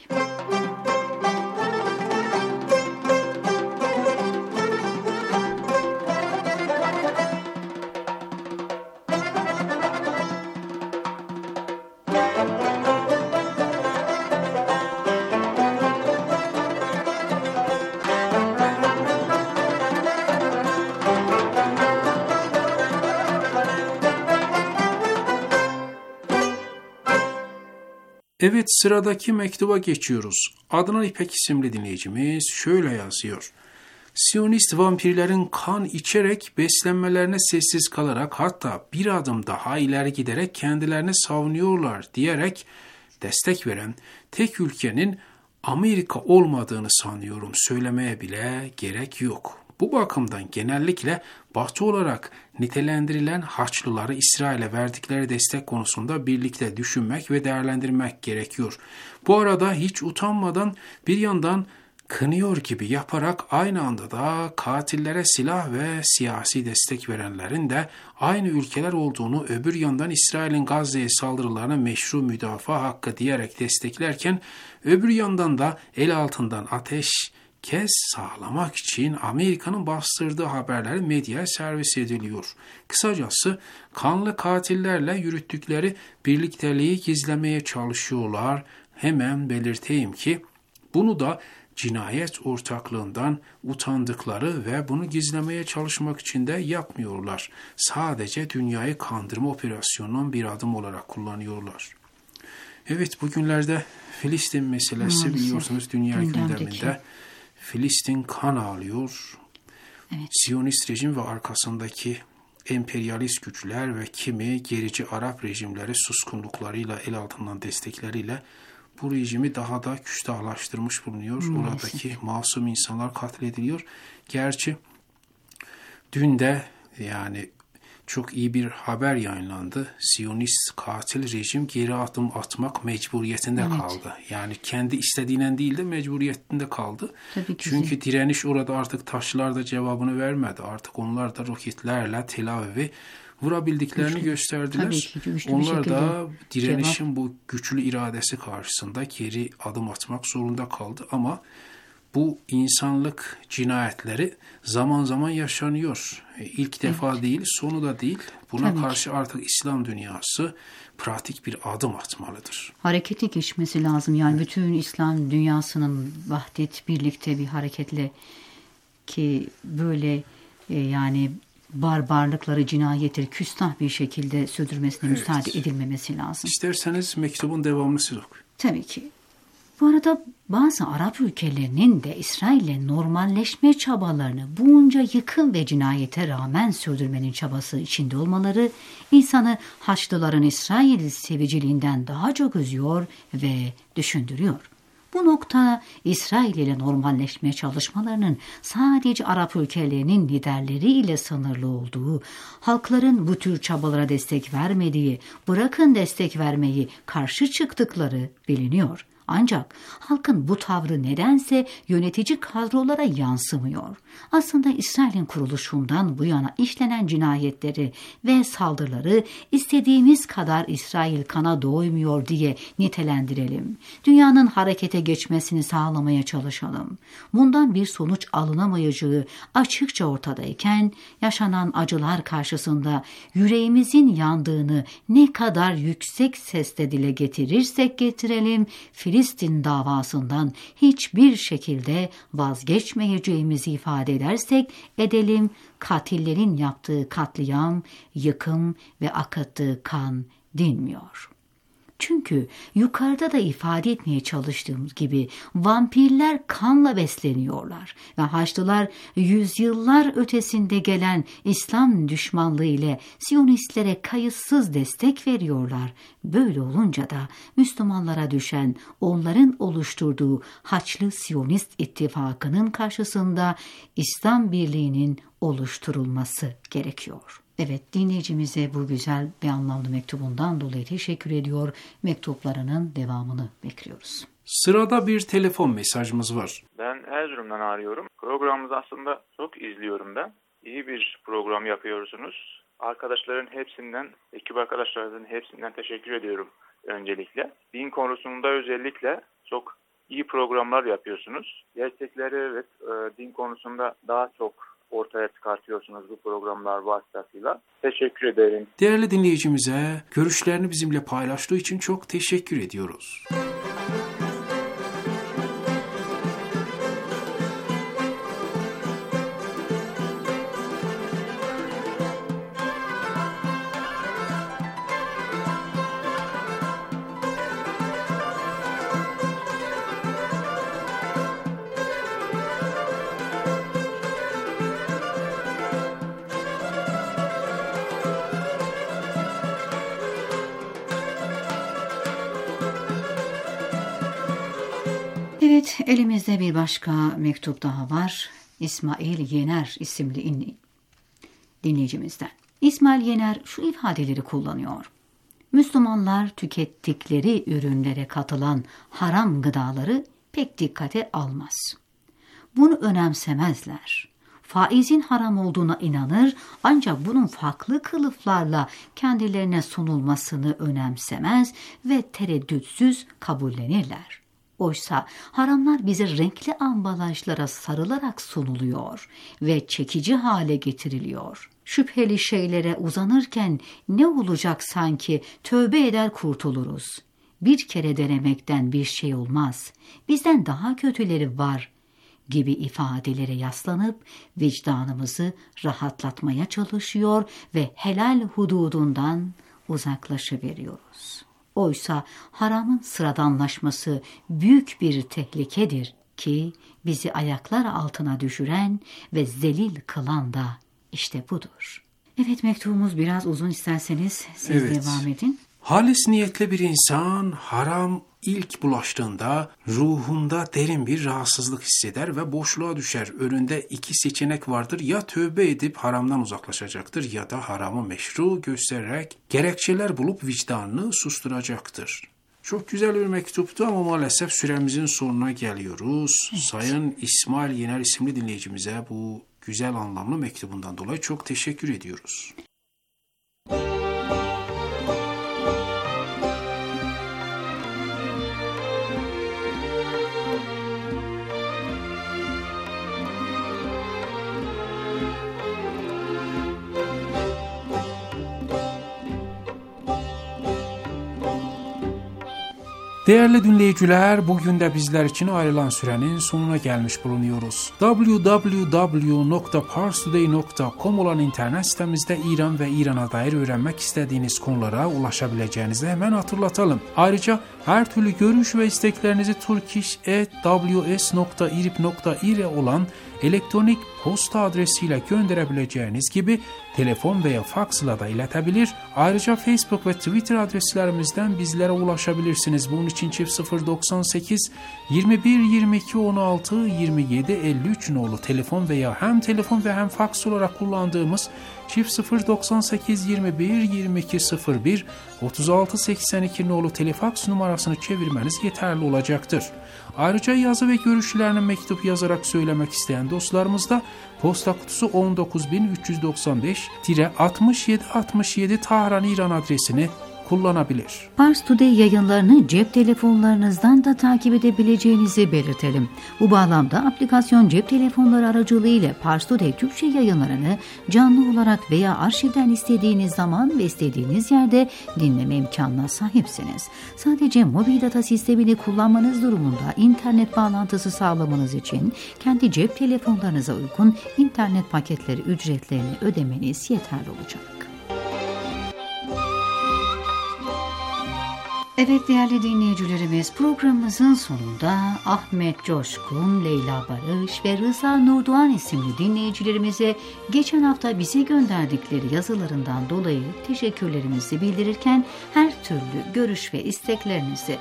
Evet, sıradaki mektuba geçiyoruz. Adnan İpek isimli dinleyicimiz şöyle yazıyor. Siyonist vampirlerin kan içerek beslenmelerine sessiz kalarak, hatta bir adım daha ileri giderek kendilerini savunuyorlar diyerek destek veren tek ülkenin Amerika olmadığını sanıyorum, söylemeye bile gerek yok. Bu bakımdan genellikle Batı olarak nitelendirilen Haçlıları İsrail'e verdikleri destek konusunda birlikte düşünmek ve değerlendirmek gerekiyor. Bu arada hiç utanmadan bir yandan kınıyor gibi yaparak aynı anda da katillere silah ve siyasi destek verenlerin de aynı ülkeler olduğunu, öbür yandan İsrail'in Gazze'ye saldırılarına meşru müdafaa hakkı diyerek desteklerken, öbür yandan da el altından ateşkes sağlamak için Amerika'nın bastırdığı haberler medyaya servis ediliyor. Kısacası kanlı katillerle yürüttükleri birlikteliği gizlemeye çalışıyorlar. Hemen belirteyim ki bunu da cinayet ortaklığından utandıkları ve bunu gizlemeye çalışmak için de yapmıyorlar. Sadece dünyayı kandırma operasyonunun bir adım olarak kullanıyorlar. Evet, bugünlerde Filistin meselesi biliyorsunuz dünya gündeminde. Filistin kan ağlıyor. Evet. Siyonist rejim ve arkasındaki emperyalist güçler ve kimi gerici Arap rejimleri suskunluklarıyla, el altından destekleriyle bu rejimi daha da küstahlaştırmış bulunuyor. Oradaki masum insanlar katlediliyor. Gerçi dün de yani çok iyi bir haber yayınlandı. Siyonist katil rejim geri adım atmak mecburiyetinde kaldı. Yani kendi istediğinden değil de mecburiyetinde kaldı. Çünkü direniş orada artık taşlar da cevabını vermedi. Artık onlar da roketlerle Tel Aviv'i vurabildiklerini gösterdiler. Onlar da direnişin bu güçlü iradesi karşısında geri adım atmak zorunda kaldı. Ama bu insanlık cinayetleri zaman zaman yaşanıyor. İlk defa değil, sonu da değil. Buna karşı artık İslam dünyası pratik bir adım atmalıdır. Hareketli geçmesi lazım. Yani bütün İslam dünyasının vahdet, birlikte bir hareketle ki böyle yani barbarlıkları, cinayetleri küstah bir şekilde sürdürmesine müsaade edilmemesi lazım. İsterseniz mektubun devamını siz okuyun. Tabii ki. Bu arada bazı Arap ülkelerinin de İsrail'le normalleşme çabalarını bunca yıkım ve cinayete rağmen sürdürmenin çabası içinde olmaları insanı Haçlıların İsrail seviciliğinden daha çok üzüyor ve düşündürüyor. Bu nokta İsrail ile normalleşme çalışmalarının sadece Arap ülkelerinin liderleriyle sınırlı olduğu, halkların bu tür çabalara destek vermediği, bırakın destek vermeyi karşı çıktıkları biliniyor. Ancak halkın bu tavrı nedense yönetici kadrolara yansımıyor. Aslında İsrail'in kuruluşundan bu yana işlenen cinayetleri ve saldırıları istediğimiz kadar İsrail kana doymuyor diye nitelendirelim. Dünyanın harekete geçmesini sağlamaya çalışalım. Bundan bir sonuç alınamayacağı açıkça ortadayken yaşanan acılar karşısında yüreğimizin yandığını ne kadar yüksek sesle dile getirirsek getirelim, Filistin davasından hiçbir şekilde vazgeçmeyeceğimizi ifade edersek edelim, katillerin yaptığı katliam, yıkım ve akıttığı kan dinmiyor. Çünkü yukarıda da ifade etmeye çalıştığımız gibi vampirler kanla besleniyorlar ve Haçlılar yüzyıllar ötesinde gelen İslam düşmanlığı ile Siyonistlere kayıtsız destek veriyorlar. Böyle olunca da Müslümanlara düşen onların oluşturduğu Haçlı Siyonist ittifakının karşısında İslam birliğinin oluşturulması gerekiyor. Evet, dinleyicimize bu güzel ve anlamlı mektubundan dolayı teşekkür ediyor. Mektuplarının devamını bekliyoruz. Sırada bir telefon mesajımız var. Ben Erzurum'dan arıyorum. Programımızı aslında çok izliyorum ben. İyi bir program yapıyorsunuz. Arkadaşların hepsinden, ekip arkadaşlarının hepsinden teşekkür ediyorum öncelikle. Din konusunda özellikle çok iyi programlar yapıyorsunuz. Gerçekleri ve din konusunda daha çok ortaya çıkartıyorsunuz bu programlar vasıtasıyla. Teşekkür ederim. Değerli dinleyicimize görüşlerini bizimle paylaştığı için çok teşekkür ediyoruz. Evet, elimizde bir başka mektup daha var. İsmail Yener isimli dinleyicimizden. İsmail Yener şu ifadeleri kullanıyor. Müslümanlar tükettikleri ürünlere katılan haram gıdaları pek dikkate almaz. bunu önemsemezler. Faizin haram olduğuna inanır ancak bunun farklı kılıflarla kendilerine sunulmasını önemsemez ve tereddütsüz kabullenirler. Oysa haramlar bize renkli ambalajlara sarılarak sunuluyor ve çekici hale getiriliyor. Şüpheli şeylere uzanırken ne olacak sanki, tövbe eder kurtuluruz. Bir kere denemekten bir şey olmaz, bizden daha kötüleri var gibi ifadelere yaslanıp vicdanımızı rahatlatmaya çalışıyor ve helal hududundan uzaklaşıveriyoruz. Oysa haramın sıradanlaşması büyük bir tehlikedir ki bizi ayaklar altına düşüren ve zelil kılan da işte budur. Evet, mektubumuz biraz uzun, isterseniz siz devam edin. Halis niyetli bir insan haram ilk bulaştığında ruhunda derin bir rahatsızlık hisseder ve boşluğa düşer. Önünde iki seçenek vardır. Ya tövbe edip haramdan uzaklaşacaktır ya da haramı meşru göstererek gerekçeler bulup vicdanını susturacaktır. Çok güzel bir mektuptu ama maalesef süremizin sonuna geliyoruz. Evet. Sayın İsmail Yener isimli dinleyicimize bu güzel anlamlı mektubundan dolayı çok teşekkür ediyoruz. Değerli dinleyiciler, bugün de bizler için ayrılan sürenin sonuna gelmiş bulunuyoruz. www.parstoday.com olan internet sitemizde İran ve İran'a dair öğrenmek istediğiniz konulara ulaşabileceğinizi hemen hatırlatalım. Ayrıca her türlü görüş ve isteklerinizi turkish@ws.irib.ir olan elektronik posta adresiyle gönderebileceğiniz gibi telefon veya faksla da iletebilir. Ayrıca Facebook ve Twitter adreslerimizden bizlere ulaşabilirsiniz. Bunun için 098 21 22 16 27 53 nolu telefon veya hem telefon ve hem faks olarak kullandığımız 098 21 22 01 36 82 nolu telefaks numarasını çevirmeniz yeterli olacaktır. Ayrıca yazı ve görüşlerini mektup yazarak söylemek isteyen dostlarımız da posta kutusu 19395-6767 Tahran İran adresini kullanabilir. Pars Today yayınlarını cep telefonlarınızdan da takip edebileceğinizi belirtelim. Bu bağlamda aplikasyon cep telefonları aracılığıyla Pars Today Türkçe yayınlarını canlı olarak veya arşivden istediğiniz zaman ve istediğiniz yerde dinleme imkanına sahipsiniz. Sadece mobil data sistemini kullanmanız durumunda internet bağlantısı sağlamanız için kendi cep telefonlarınıza uygun internet paketleri ücretlerini ödemeniz yeterli olacak. Evet değerli dinleyicilerimiz, programımızın sonunda Ahmet Coşkun, Leyla Barış ve Rıza Nurdoğan isimli dinleyicilerimize geçen hafta bize gönderdikleri yazılarından dolayı teşekkürlerimizi bildirirken her türlü görüş ve isteklerinizi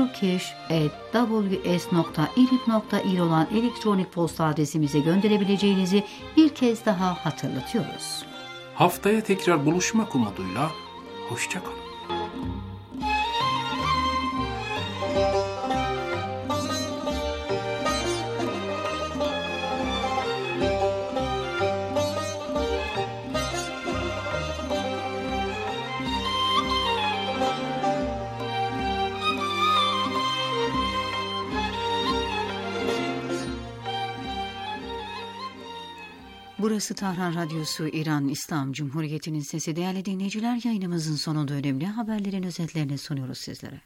turkish@ws.irib.ir olan elektronik posta adresimize gönderebileceğinizi bir kez daha hatırlatıyoruz. Haftaya tekrar buluşmak umuduyla hoşça kalın. Burası Tahran Radyosu, İran İslam Cumhuriyeti'nin sesi. Değerli dinleyiciler, yayınımızın sonunda önemli haberlerin özetlerini sunuyoruz sizlere.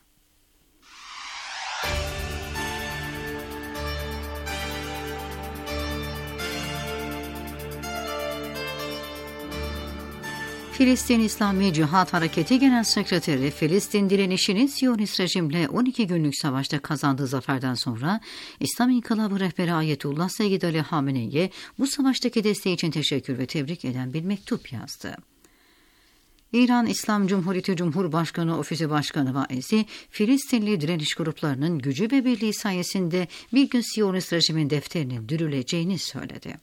Filistin İslami Cihat Hareketi Genel Sekreteri, Filistin direnişinin Siyonist rejimle 12 günlük savaşta kazandığı zaferden sonra İslam İnkılabı rehberi Ayetullah Seyyid Ali Hamene'ye bu savaştaki desteği için teşekkür ve tebrik eden bir mektup yazdı. İran İslam Cumhuriyeti Cumhurbaşkanı Ofisi Başkanı Vaizi, Filistinli direniş gruplarının gücü ve birliği sayesinde bir gün Siyonist rejimin defterinin dürüleceğini söyledi.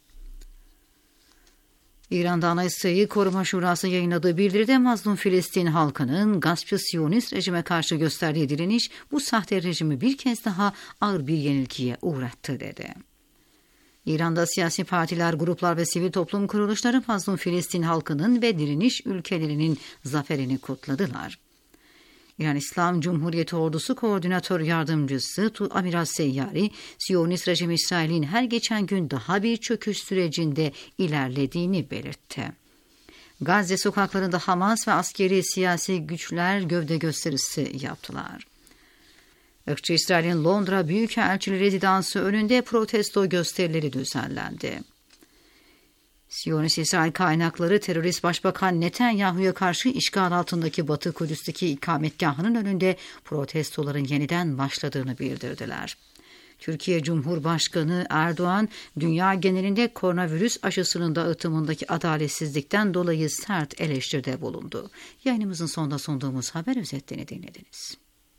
İran'da Anayasayı Koruma Şurası yayınladığı bildiride mazlum Filistin halkının gaspçı Siyonist rejime karşı gösterdiği direniş bu sahte rejimi bir kez daha ağır bir yenilgiye uğrattı dedi. İran'da siyasi partiler, gruplar ve sivil toplum kuruluşları mazlum Filistin halkının ve direniş ülkelerinin zaferini kutladılar. İran İslam Cumhuriyeti Ordusu Koordinatör Yardımcısı Amiral Seyyari, Siyonist rejim İsrail'in her geçen gün daha bir çöküş sürecinde ilerlediğini belirtti. Gazze sokaklarında Hamas ve askeri siyasi güçler gövde gösterisi yaptılar. Irkçı İsrail'in Londra Büyükelçiliği rezidansı önünde protesto gösterileri düzenlendi. Siyonist İsrail kaynakları terörist Başbakan Netanyahu'ya karşı işgal altındaki Batı Kudüs'teki ikametgahının önünde protestoların yeniden başladığını bildirdiler. Türkiye Cumhurbaşkanı Erdoğan, dünya genelinde koronavirüs aşısının dağıtımındaki adaletsizlikten dolayı sert eleştiride bulundu. Yayınımızın sonunda sunduğumuz haber özetlerini dinlediniz.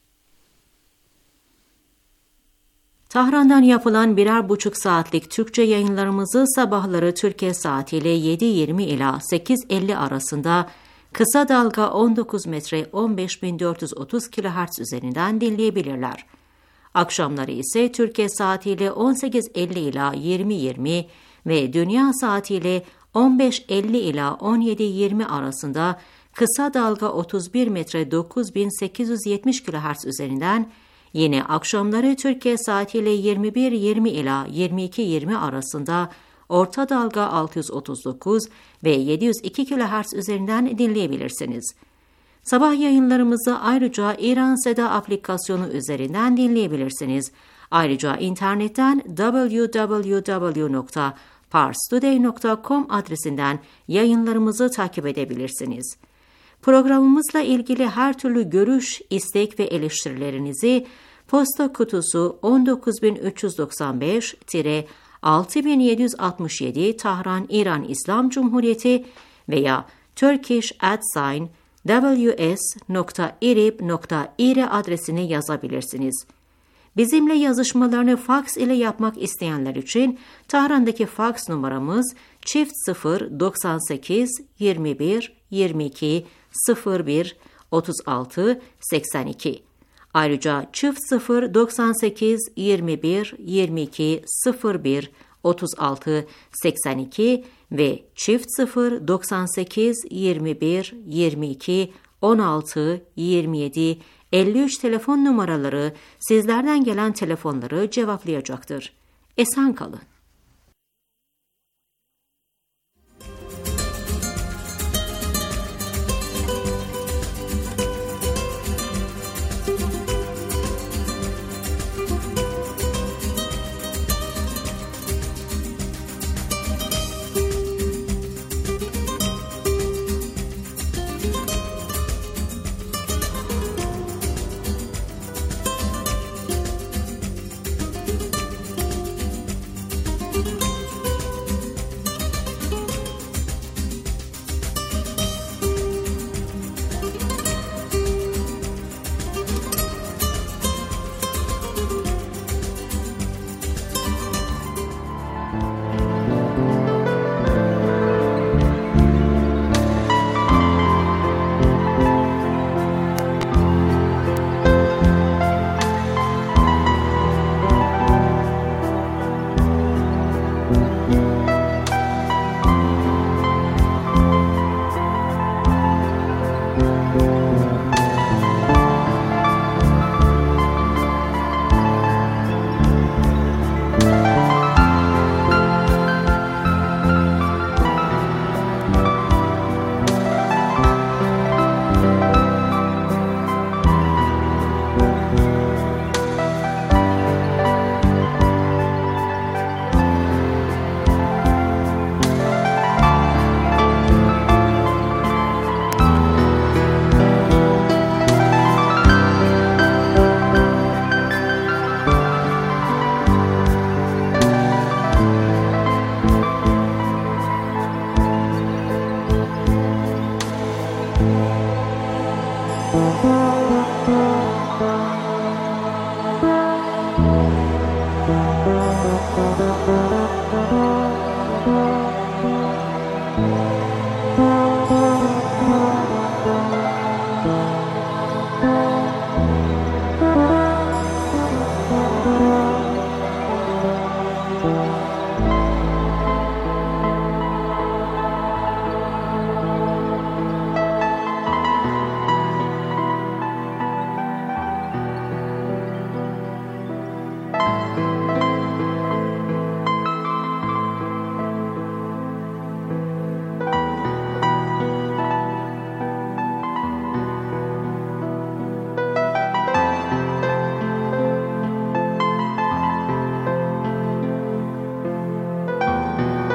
Tahran'dan yapılan 1,5 saatlik Türkçe yayınlarımızı sabahları Türkiye saatiyle 7:20 ila 8:50 arasında kısa dalga 19 metre 15.430 kHz üzerinden dinleyebilirler. Akşamları ise Türkiye saatiyle 18:50 ila 20:20 ve dünya saatiyle 15:50 ila 17:20 arasında kısa dalga 31 metre 9870 kHz üzerinden, yine akşamları Türkiye saatiyle 21:20 ila 22:20 arasında orta dalga 639 ve 702 kHz üzerinden dinleyebilirsiniz. Sabah yayınlarımızı ayrıca İran Seda aplikasyonu üzerinden dinleyebilirsiniz. Ayrıca internetten www.parstoday.com adresinden yayınlarımızı takip edebilirsiniz. Programımızla ilgili her türlü görüş, istek ve eleştirilerinizi posta kutusu 19395-6767 Tahran İran İslam Cumhuriyeti veya turkish@ws.irib.ir adresine yazabilirsiniz. Bizimle yazışmalarını faks ile yapmak isteyenler için Tahran'daki faks numaramız çift 098 21 22 01 36 82. Ayrıca çift 098 21 22 01 36 82 ve çift 098 21 22 16 27 53 telefon numaraları sizlerden gelen telefonları cevaplayacaktır. Esen kalın.